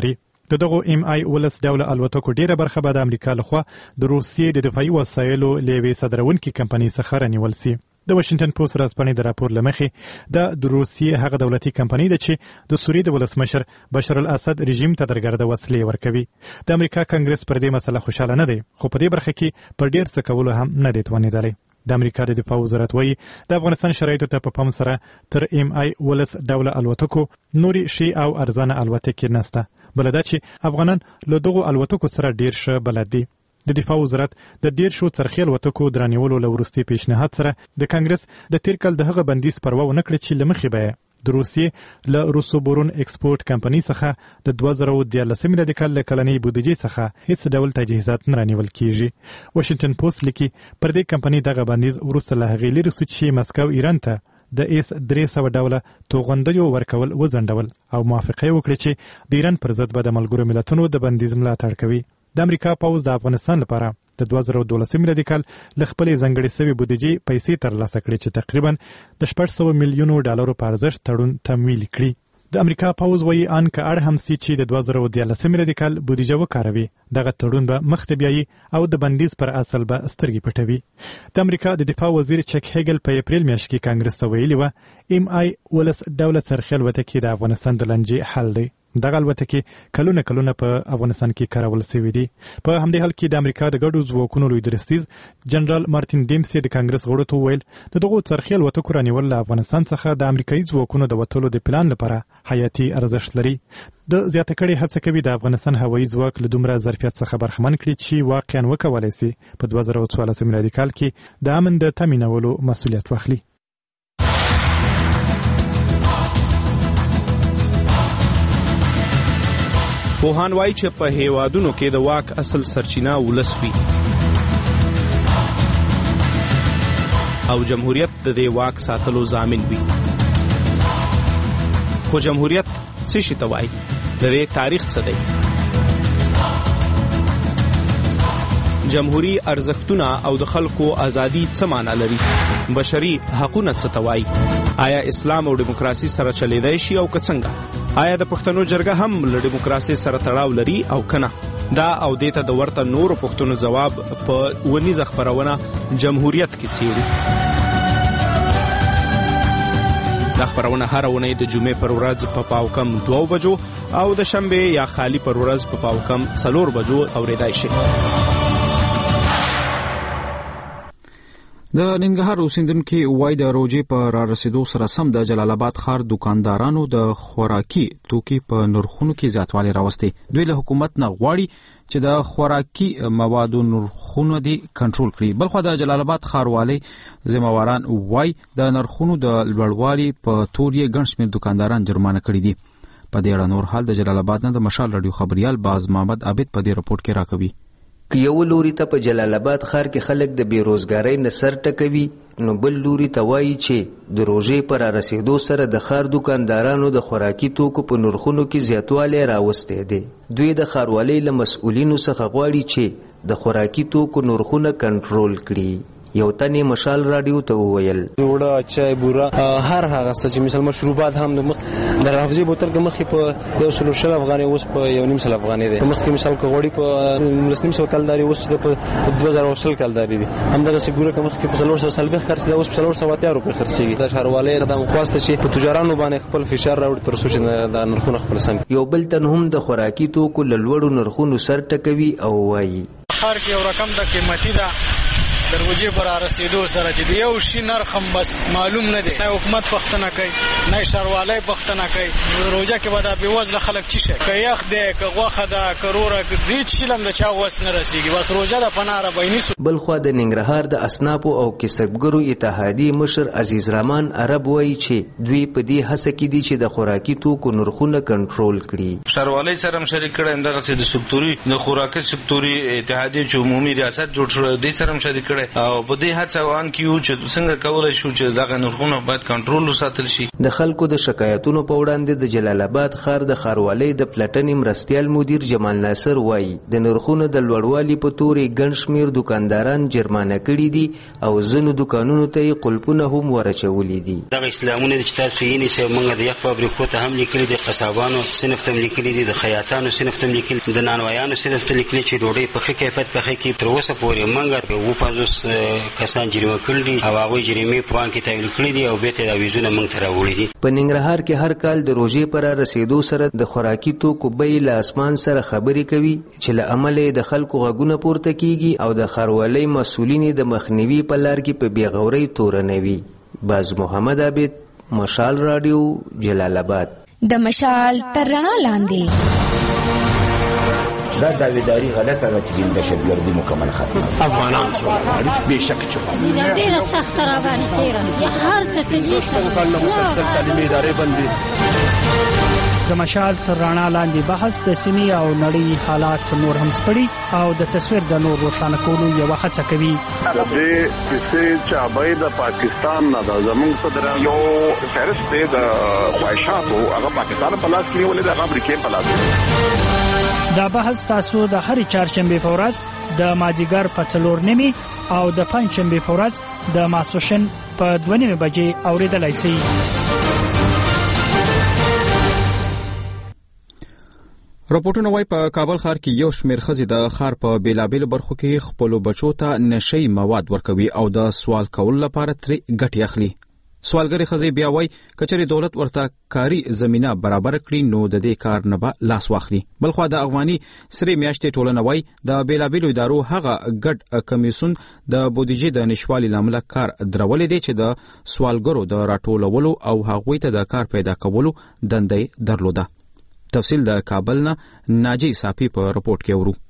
د دغه ام آی 12 ډوله الوتکو ډیره برخه به د امریکا لخوا د روسیې د دفاعي وسایلو لوي صادرونکو کمپنۍ څخه رانیول شي. د واشنگټن پوسټ ورځپاڼې د راپور لمخې د روسیې هغه دولتي کمپنۍ ده چې د سوریې د ولسمشر بشار الاسد رژیم ته درګرده وسلې ورکوي. د امریکا کنګرس پر دې مسله خوشاله نه دی، خو په دې برخه کې پر ډیر څه کولو هم نه دی توانیدلی. د امریکا د دفاع وزارت وایي د افغانستان شرایطو ته په پام سره تر ام آی 12 ډوله الوتکو نوري شي او ارزانه الوتکې نسته. بل دا چې افغانان له دغو الوتکو سره ډیر ښه بلد دي. د دفاع وزارت د 10 څرخي الوتکو درانیولو له وروستي پیشنهاد سره د کنګرس د تیر کال دغه بندیز پروا ونه کړ چې لمخې به د روسیې له روسوبورون ایکسپورت کمپنۍ څخه د 2013 میلادي کال له کلنۍ بودیجې څخه هیڅ ډول تجهیزات نه رانیول کیږي. واشنگټن پوسټ لیکي پر دې کمپنۍ دغه بندیز وروسته له هغې لري چې مسکو ایران ته د اس 300 ډوله توغندیو ورکول وځنډول او موافقه وکړه چې د ایران پر ضد به د ملګرو ملتونو د بندیز ملاتړ کوي. د امریکا پوځ د افغانستان لپاره د 2012 میلادي کال له خپلې ځانګړې سوي بودیجې پیسې ترلاسه کړې چې تقریبا د 600 میلیونو ډالرو په ارزښت تړون تمویل کړي. د امریکا پوځ وایي ان که اړ هم سي چې د 2013 میلادي کال بودیجه وکاروي دغه تړون به مخ ته بیایي او د بندیز پر اصل به سترګې پټوي. د امریکا د دفاع وزیر چک هیګل په اپریل میاشت کې کانګرس ته ویلي و ام آی 12 ډوله څرخي الوتکې د افغانستان د لنجې حل دی. دغه الوتکې کلونه په افغانستان کې کارول شوې دي. په همدې حال کې د امریکا د ګډو ځواکونو لوی درستیز جنرال مارټین ډیمسي د کانګرس غړو ته وویل د دغو څرخي الوتکو رانیول له افغانستان څخه د امریکایي ځواکونو د وتلو د پلان لپاره حیاتي ارزښت لري. د زیاته کړې هڅه کوي د افغانستان هوایي ځواک له دومره ظرفیت څخه برخمن کړي چې واقعا وکولای شي په 2014 میلادي کال کې د امن د تامینولو مسؤلیت واخلي. پوهان وایي چې په هیوادونو کې د واک اصل سرچینه ولس وي او جمهوریت د دې واک ساتلو ضامن وي. خو جمهوریت څه شي ته وایي؟ د دې تاریخ څه دی؟ جمهوری ارزښتونه او د خلکو ازادي څه معنا لري؟ بشري حقوقونه څه ته وایي؟ آیا اسلام او دیموکراسي سره چلیدای شي او که څنګه؟ آیا د پښتنو جرګه هم له دیموکراسي سره تړاو لري او کنه؟ دا او دیته د ورته نورو پښتنو جواب په ونیزه خبرونه جمهوریت کې څیړي. دا خبرونه هر ونې د جمعې پر ورځ په پاوکم 2 بجو او د شنبه یا خالی پر ورځ په پاوکم 4 بجو اوریدای شي. د ننګرهار اوسیدونکو وای د روجې په را رسیدو سره سم د جلال آباد ښار دکاندارانو د خوراکي توکي په نرخونو کې زیاتوالی راوستي. دوی له حکومت نه غواړي چې د خوراکي موادو نرخونه دي کنټرول کړي. بلخو د جلال آباد ښاروالۍ ذمہواران وای د نرخونو د لوړوالي په تور یې ګڼ شمېر دکانداران جرمانه کړي دي. په دې اړه نور حال د جلال آباد نه د مشال رادیو خبريال باز محمد عابد په دې رپورت کې راکوي. که یو لوري ته په جلال آباد ښار کې خلک د بیروزګارۍ نه سر ټکوي نو بل لوري ته وایي چې د روژې پر رسیدو سره د ښار دکاندارانو د خوراکي توکو په نرخونو کې زیاتوالی راوستی دی. دوی د ښاروالۍ له مسؤلینو څخه غواړي چې د خوراکي توکو نرخونه کنټرول کړي. یو تنې مشال رادیو ته وویل جوړه چای بوره هر هغه څه چې مثلا مشروبات هم د رافضي بوتل کې مخې په 200 افغانۍ اوس په 1.5 افغانۍ دی. مخکې مثال کوړی په 1900 کالداري اوس په 2020 کالداري دي. همدغه سګوره کې مخکې په 340 خرڅ دی اوس په 380 روپۍ خرڅيږي. د ښاروالۍ د خواسته چې په تجارانو باندې خپل فشار راوړي تر څو چې د نرخونو خپل سم. یو بل تن هم د خوراکي توکو له لوړو نرخونو سر ټکوي او وایي خار کې یو رقم د قیمتي ده دروځي پر رسیدو سره چې یو شي نرخ هم بس معلوم نه دی. نه حکومت پښتنه کوي نه ښاروالۍ پښتنه کوي. روزه کې به دا بېوزله خلک چی شي که یخ دی که غوښه ده که روره هیڅ شي هم د چا وس نه رسیږي. بس روزه د پناره بیني. بل خو د ننګرهار د اسنافو او کسبګرو اتحادیې مشر عزیز رحمان عرب وایي چې دوی په دې هڅه کې دي چې د خوراکي توکو نرخونه کنټرول کړي. ښاروالۍ سره هم شریک کړي همدغه د سکتوري د خوراکي سکتوري اتحادیې چې عمومي ریاست جوړ شو دې سره هم شریک کړي کړي او په دې هڅه روان کیو چې څنګه کولای شو چې دغه نرخونه باید کنټرول وساتل شي. د خلکو د شکایتونو په وړاندې د جلال آباد ښار د ښاروالۍ د پلټنې مرستیال مدیر جمال ناصر وایي د نرخونو د لوړوالي په تورې ګڼ شمېر دکانداران جرمانه کړي دي او ځینو دکانونو ته یې قلفونه هم ورچولي دي. دغه اسلامونه چې تاسو یې نیسئ موږ د یخ فابریکو ته هم لیکلي دي، قصابانو صنف ته هم لیکلي دي، د خیاطانو صنف ته هم لیکلي، د نانوایانو صنف ته لیکلي چې ډوډۍ په ښه کیفیت پخې کړي. تر اوسه پورې موږ 50 کسان جریمه کړي دي او هغوی جریمې په بانک کې تحویل کړي دي او بېرته یې اویزونه موږ ته راوړي دي. په ننګرهار کې هر کال د روژې پر رسیدو سره د خوراکي توکو بیې له اسمان سره خبرې کوي چې له امله د خلکو غږونه پورته کیږي او د ښاروالۍ مسؤلین د مخنیوي په لار کې په بېغورۍ تورنوي. باز محمد عابد، مشال رادیو، جلال آباد. د مشال تر رڼا لاندې دا داویداری غلطه ده چې د دهشتګردي مکمل ختمه افغانان څو بېشک چې ډېره سخته راباندې تېره یا هر څه کوي مسلسل تعلیمي ادارې بندي. د مشال تر رڼا لاندې بحث د سیمې او نړۍ حالات نور هم سپړي او د تصویر د نور روښانه کولو یوه هڅه کوي. د دې کیسې چابۍ د پاکستان نه ده، زموږ صدر یو فهرست دی د خواهشاتو، هغه پاکستان په لاس کې نیولې ده، هغه امریکې په لاس کې. دا بحث تاسو د هرې چهارشنبې په ورځ د مازدیګر په 4:30 او د پنجشنبې په ورځ د ماسپښین په 2:30 بجې اورېدلای شئ. راپورټونه وايي په کابل ښار کې یو شمېر ښځې د ښار په بیلابېلو برخو کې خپلو بچو ته نشهیي مواد ورکوي او د سوال کولو لپاره ترې ګټې اخلي. سوالګرې ښځې بیا وايي که چېرې دولت ورته کاري زمینه برابر کړي نو د دې کار نه به لاس واخلي. بلخوا د افغاني سرې میاشتې ټولنه وايي د بیلابېلو ادارو هغه ګډ کمیسیون د بودیجې د نشوالي له امله کار درولې دی چې د سوالګرو د راټولولو او هغوی ته د کار پیدا کولو دنده یې درلوده. تفصیل د کابل نه ناجی صافي په رپورټ کې ورو.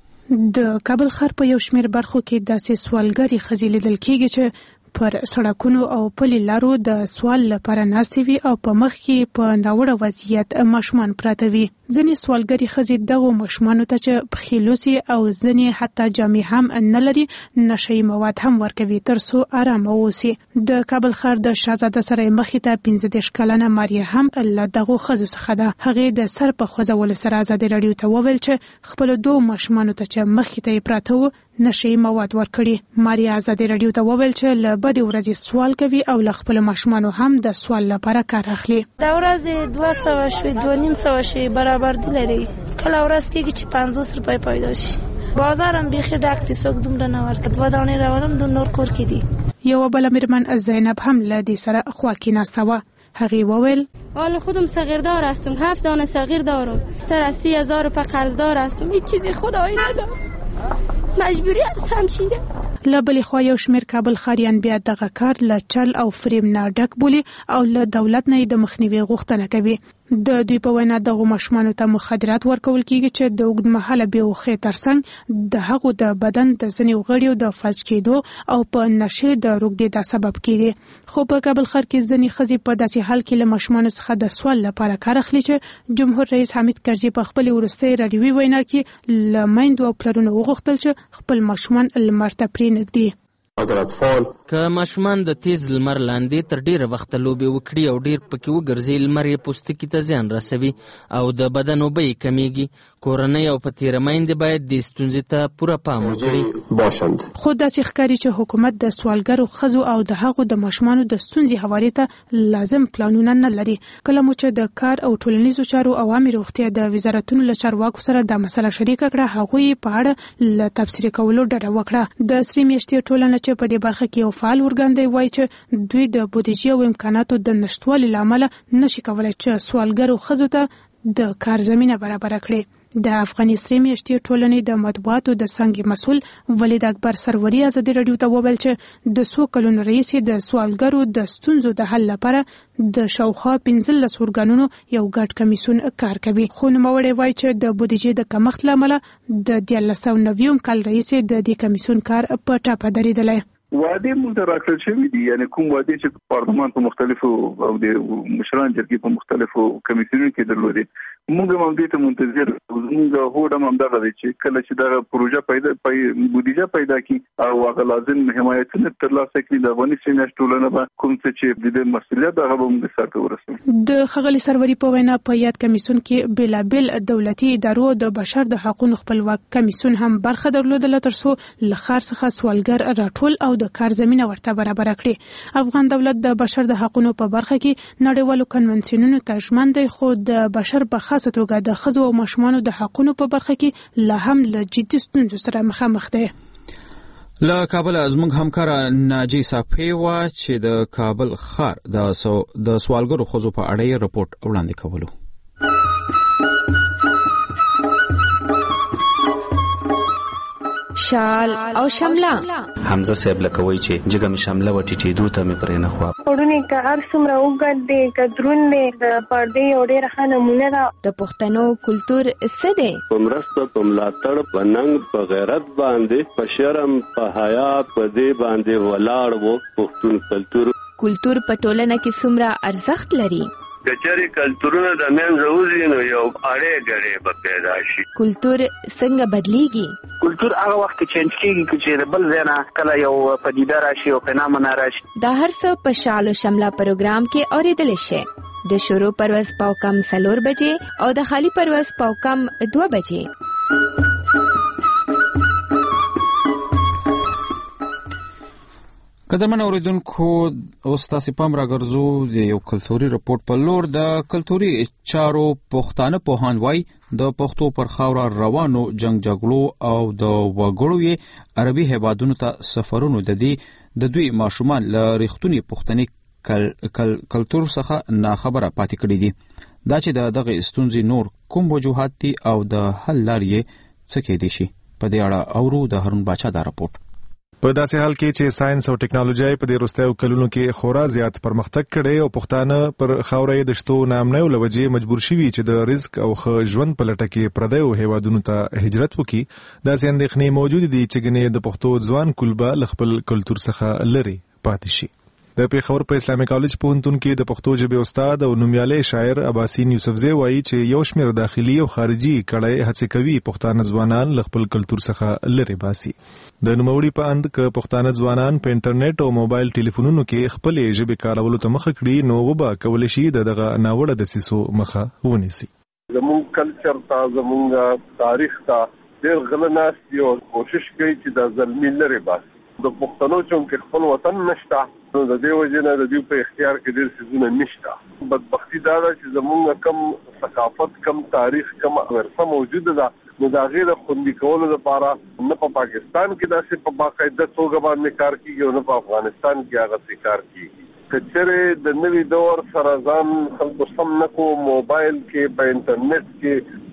د کابل ښار په یو شمېر برخو کې داسې سوالګرې ښځې لیدل کېږي چې پر سړکونو او پلي لارو د سوال لپاره ناستې وي او په مخ کې په ناوړه وضعیت ماشومان پراته وي. ځینې سوالګرې ښځې دغو ماشومانو ته چې پښې لوڅي او ځینې حتی جامې هم نه لري نشهیي مواد هم ورکوي تر څو ارامه واوسي. د کابل ښار د شهزاده سرای مخې ته 15 کلنه ماریا هم له دغو ښځو څخه ده. هغې د سر په خوځولو سره ازادي راډیو ته وویل چې خپلو 2 ماشومانو ته چې مخې ته یې پراته وو نشهیي مواد ورکړي. ماریا ازادي راډیو ته وویل چې له بدې ورځې سوال کوي او له خپلو ماشومانو هم د سوال لپاره کار اخلي. دا ورځ 200 شوي 250 شي برابر دي لري. کله ورځ کېږي چې 50 روپۍ پیدا شي. بازار هم بیخي ډک دي، څوک دومره نه ورکوي. 2 دانې راولم د نور کور کې دي. یوه بله میرمن زینب هم له دې سره خوا کېناسته وه. هغې وویل حالا خودم صغیردار هستم، 7 دانه صغیر دارم، سر از 30,000 روپه قرضدار هستم، هیچ چیزی خدایی ندارم، مجبوری هستم شیره. له بلې خوا یو شمېر کابل ښاریان بیا دغه کار له چل او فریب نه ډک بولي او له دولت نه یې د مخنیوي غوښتنه کوي. د دوی په وینا دغو ماشومانو ته مخدرات ورکول کېږي چې د اوږدمهاله بېهوښۍ ترڅنګ د هغو د بدن د ځینې غړیو د فلج کېدو او په نشې د روږدېدا سبب کېږي. خو په کابل ښار کې ځینې ښځې په داسې حال کې له ماشومانو څخه د سوال لپاره کار اخلي چې جمهور رئیس حامد کرزي په خپلې وروستۍ راډیوي وینا کې له میندو او پلرونو وغوښتل چې خپل ماشومان لمر ته پرېنږدي. که ماشومان د تیز لمر لاندې تر ډیره وخته لوبې وکړي او ډیر پکې وګرځي، لمر یې پوستکي ته زیان رسوي او د بدن اوبه یې کمیږي. کورنۍ او په تیره میندې باید دې ستونزې ته پوره پام وکړي. خو داسې ښکاري چې حکومت د سوالګرو ښځو او د هغو د ماشومانو د ستونزې هواري ته لازم پلانونه نه لري. کله مو چې د کار او ټولنیزو چارو عوامي روغتیا د وزارتونو له چارواکو سره دا مسله شریکه کړه، هغوی په اړه له تبصرې کولو ډډه وکړه. د سرې میاشتې ټولنه چې په دې برخه کې یو فعال ورګاندی وایي چې دوی د بودیجې او امکاناتو د نشتوالي له امله نشي کولی چې سوالګرو ښځو ته د کار زمینه برابره کړي. د افغاني سرې میاشتې ټولنې د مطبوعاتو د څانګې مسؤل ولید اکبر سروري ازادي راډیو ته وویل چې د 100 کلونو راهیسې د سوالګرو د ستونزو د حل لپاره د شاوخوا 15 ارګانونو یو ګډ کمیسیون کار کوي. خو نوموړی وایي چې د بودیجې د کمښت له امله د 1990 کال راهیسې د دې کمیسیون کار په ټاپه درېدلی. وعده مونږ راکړل شوې دي، یعنی کوم وعده چې پارلمان په مختلفو او د مشران جرګې په مختلفو کمیسیونونو کې درلودي، موږ هم دې ته منتظر موږ هوډ هم دغه دی چې کله چې دغه پروژه بودیجه پیدا کی او هغه لازم حمایتونه ترلاسه کړي د افغانستان ټولنه به کوم څه چې د مسؤلیت هغه به موږ سره ورسوي. د خغلی سروري په وینا په یاد کمیسیون کې بلابل دولتي ادارو د بشر د حقوقو خپلواک کمیسیون هم برخه درلودله ترڅو لخر څخه سوالګر راټول او د کار زمينه ورته برابر کړي. افغان دولت د بشر د حقوقو په برخه کې نړیوالو کنونسیونونو ته ژمن دی، خو د بشر په خاصه توګه د ښځو او ماشومانو د حقوقو په برخه کې لا هم له جدي ستونزو سره مخامخ دی. له کابل زموږ همکار ناجی صافی وا چې د کابل ښار د سوالګرو ښځو په اړه رپورټ وړاندې کولو. شال او شمله حمزه صاحب لکوي چې جګه می شمله و ټیټېدو ته می پرې نه خوا پړونی که هر څومره وګد دی که درون دی د پردې یو ډېره ښه نمونه ده. د پښتنو کلتور څه دی؟ په مرسته په ملاتړ په ننګ په غیرت باندې په شرم په حیا په دې باندې ولاړ وو. پښتون کلتور په ټولنه کې څومره ارزښت لري؟ کچاري کلتورونه د منځه وځي نو یو اړې ګړې به پیدا شي. کلتور څنګه بدلیږي؟ کلتور هغه وخت چینج کیږي چې د بل ځای نه کله یو پدیده راشي او فنامنا راشي. دا هر څه په شال او شمله پروګرام کې اوریدل شي. د شروع پرواز پاو کم 4 بجې او د خالی پرواز پاو کم 2 بجې. قدرمن اوریدونکو اوس تاسو پام راګرځو د یو کلتوري رپورټ په لور. د کلتوري چارو پښتانه پوهان وای د پښتو پر خاور روانو جنگ جګړو او د وګړو عربي هیوادونو ته سفرونو د دوی ماشومان له رښتونی پښتني کلتور څخه ناخبره پاتې کړي دي. دا چې دغه استونزې نور کوم وجوهات دي او د حل لارې څه کې دي شي په دې اړه اورو د هارون باچا دا رپورټ. په داسې حال کې چې ساينس او ټکنالوژي په دې وروستیو کلونو کې خورا زیات پرمختګ کړي او پښتانه پر خاورې د شتو نامنیو لوجې مجبور شوي چې د رزق او ښه ژوند په لټه کې پردیو هیوادونو ته هجرت وکړي. داسې اندېښنې موجود دي چې ګنې د پښتو ځوان کلبه له خپل کلتور څخه لري پاتې شي. د پیښور په اسلامي کالج پوهنتون کې د پښتو ژبې استاد او نومیالی شاعر عباسین یوسفزی وایي چې یو شمېر داخلي او خارجي کړۍ هڅې کوي پښتانه ځوانان له خپل کلتور څخه لرې باسي. د نوموړي په اند که پښتانه ځوانان په انټرنیټ او موبایل ټلیفونونو کې خپلې ژبې کارولو ته مخه کړي نو وبا کولی شي دغه ناوړه دسیسو مخه ونیسي. زموږ کلچر ته زموږ تاریخ ته ډېر غله ناست دي او کوشش کوي چې دا زلمي لرې باسي. د پښتنو چې خپل وطن نشته نو د دې وجه نه د دوی په اختیار کې ډېر څیزونه نشته. بدبختي دا ده چې زموږ کم ثقافت کم تاریخ کم ورثه موجوده ده نو د هغې د خوندي کولو لپاره نه په پاکستان کې داسې په باقاعده توګه باندې کار کېږي او نه په افغانستان کې هغسې کار کېږي. که چېرې د نوي دور سره ځان خلکو سم نه کړو موبایل کې په انټرنیټ کې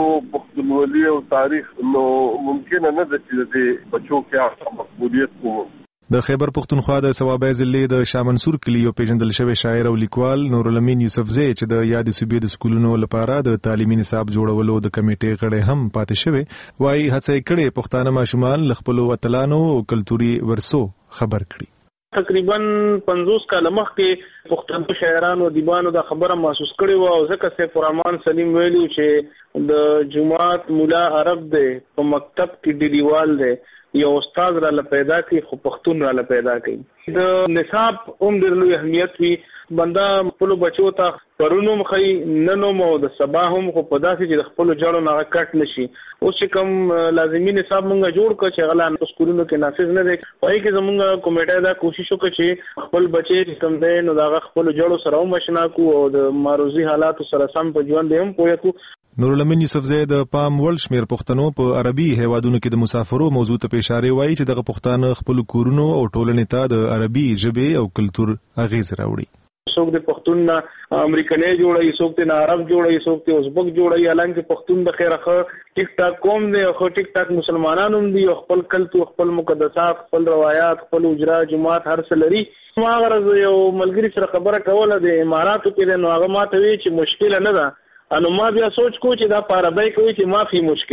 پښتونولي او تاریخ نو ممکنه نه ده چې د دې بچو کې هغه مقبولیت کوو. د خیبر پښتونخوا د ثوابای ضلع د شاه منصور کلی یو پیژندل شوی شاعر او لیکوال نورالامین یوسفزی چې د یاد صوبې د سکولونو لپاره د تعلیمي نصاب جوړولو د کمیټې غړی هم پاتې شوی وایي هڅه کړې پښتانه ماشومان له خپلو اتلانو او کلتوري ورثو خبر کړي. تقریبا 50 کاله مخکې پښتنو شاعرانو او دیوانو دا خبره محسوس کړې و او ځکه سیف الرحمن سلیم ویلو چې د جمعات مولا عرب دی په مکتب کې ډیریوال دی یو استاد را پیدا کړي خو پښتون را پیدا کړي. د نصاب هم ډېر لوی اهمیت وي بنده خپل بچو ته پرونو مخې ننوم او د سبا هم خو په داسې چې د خپل جړو نه کټ نشي. اوس چې کوم لازمي نصاب مونږ جوړ کړ چې غلا په سکولونو کې نافذ نه دی وایي کې زمونږ کمیټه دا کوشش وکړي چې خپل بچي چې کوم دی نو دا خپل جړو سره هم آشنا کو او د ماروزي حالات سره سم په ژوند هم پوهه کو. نورالامین یوسفزی د پام وړ شمیر پښتنو په عربي هیوادونو کې د مسافرو موضوع ته اشاره وایي چې دغه پښتانه خپل کورونو او ټولنې ته د عربي ژبې او کلتور اغیز راوړي. څوک د پښتون نه امریکایي جوړي څوک د عرب جوړي څوک د ازبک جوړي حالانکه پښتون د خیره ټیک ټاک قوم دی او ټیک ټاک مسلمانانو هم دي خپل کلتور خپل مقدسات خپل روایت خپل اجرا جماعت هر څه لري. ما غرض یو ملګری سره خبره کوله د اماراتو کې نو هغه ماته وی چې مشکل نه ده انو ما بیا سوچ کو چې دا په عربی کوي چې مافي مشکل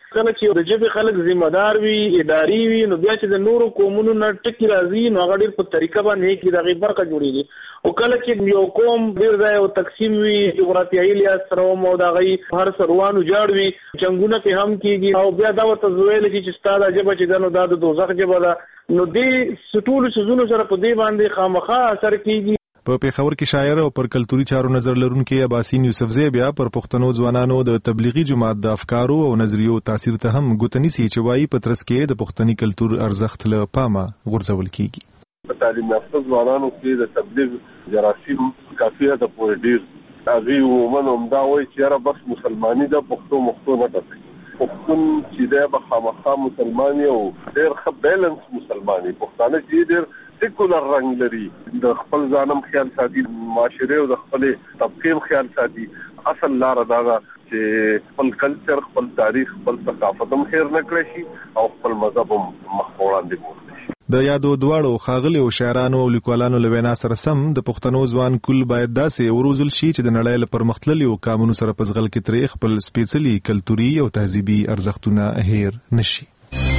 کله چې د ژبې خلک ذمہ دار وي اداري وي نو بیا چې د نورو قومونو نه ټکی راځي نو هغه ډېر په طریقه باندې کې دغه برخه جوړیږي او کله چې یو قوم ډېر ځای او تقسیم وي جغرافیایي لحاظ سره مو دغه هر سروانو جاړ وي جنگونه په هم کېږي او بیا دا ورته ویل چې ستاسو ژبه چې دنو د دوزخ ژبه ده نو دې ټول سيزونو سره په دې باندې خامخا اثر کیږي. په پیښور کې شاعر او پر کلتوري چارو نظر لرونکي اباسین یوسفزی بیا پر پښتنو ځوانانو د تبلیغي جماعت د افکارو او نظریو تاثیر ته هم ګوتنی سي چې وایي په ترڅ کې د پښتني کلتور ارزښت له پامه غورځول کیږي. په تعلیم یافته ځوانانو کې د تبلیغ جراثیم کافي حد پورې ډیر هغه عموما همدا وایي چې را بس مسلمانۍ د پښتو نه کوي پښتون چې دا به خامخا مسلمان یو ډېر ښه بیلنس مسلمانۍ پښتانه چې ډېر سیکولر رنګ لري د خپل ځانم خیال ساتي معاشره او د خپل طبقه خیال ساتي اصل لار دا چې خپل کلچر خپل تاریخ خپل ثقافت هم خیر نه کړی شي او خپل مذهب هم مخ وړاندې بوځي. د یادو دواړو ښاغلي او شاعرانو او لیکوالانو له وینا سره سم د پښتنو ځوان کل باید داسې وروزل شي چې د نړۍ له پرمختللو قانونو سره په ځغل کې ترې خپل سپېڅلي کلتوري او تهذیبي ارزښتونه هیر نشي.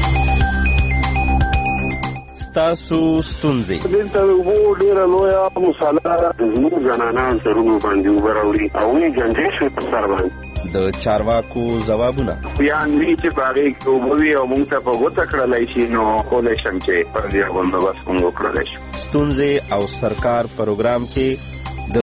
ستاسو ستونزې دلته وو ډیره لویه مصالحه زموږ جنانان ترونو باندې وبراوري او یې ګنجې شو په سر باندې د چارواکو ځوابونه بیان وی چې باغې کوموي او موږ ته په وته کړلای شي نو کولای شم چې پر دې باندې بس موږ کړلای شو. ستونزې او سرکار پروګرام کې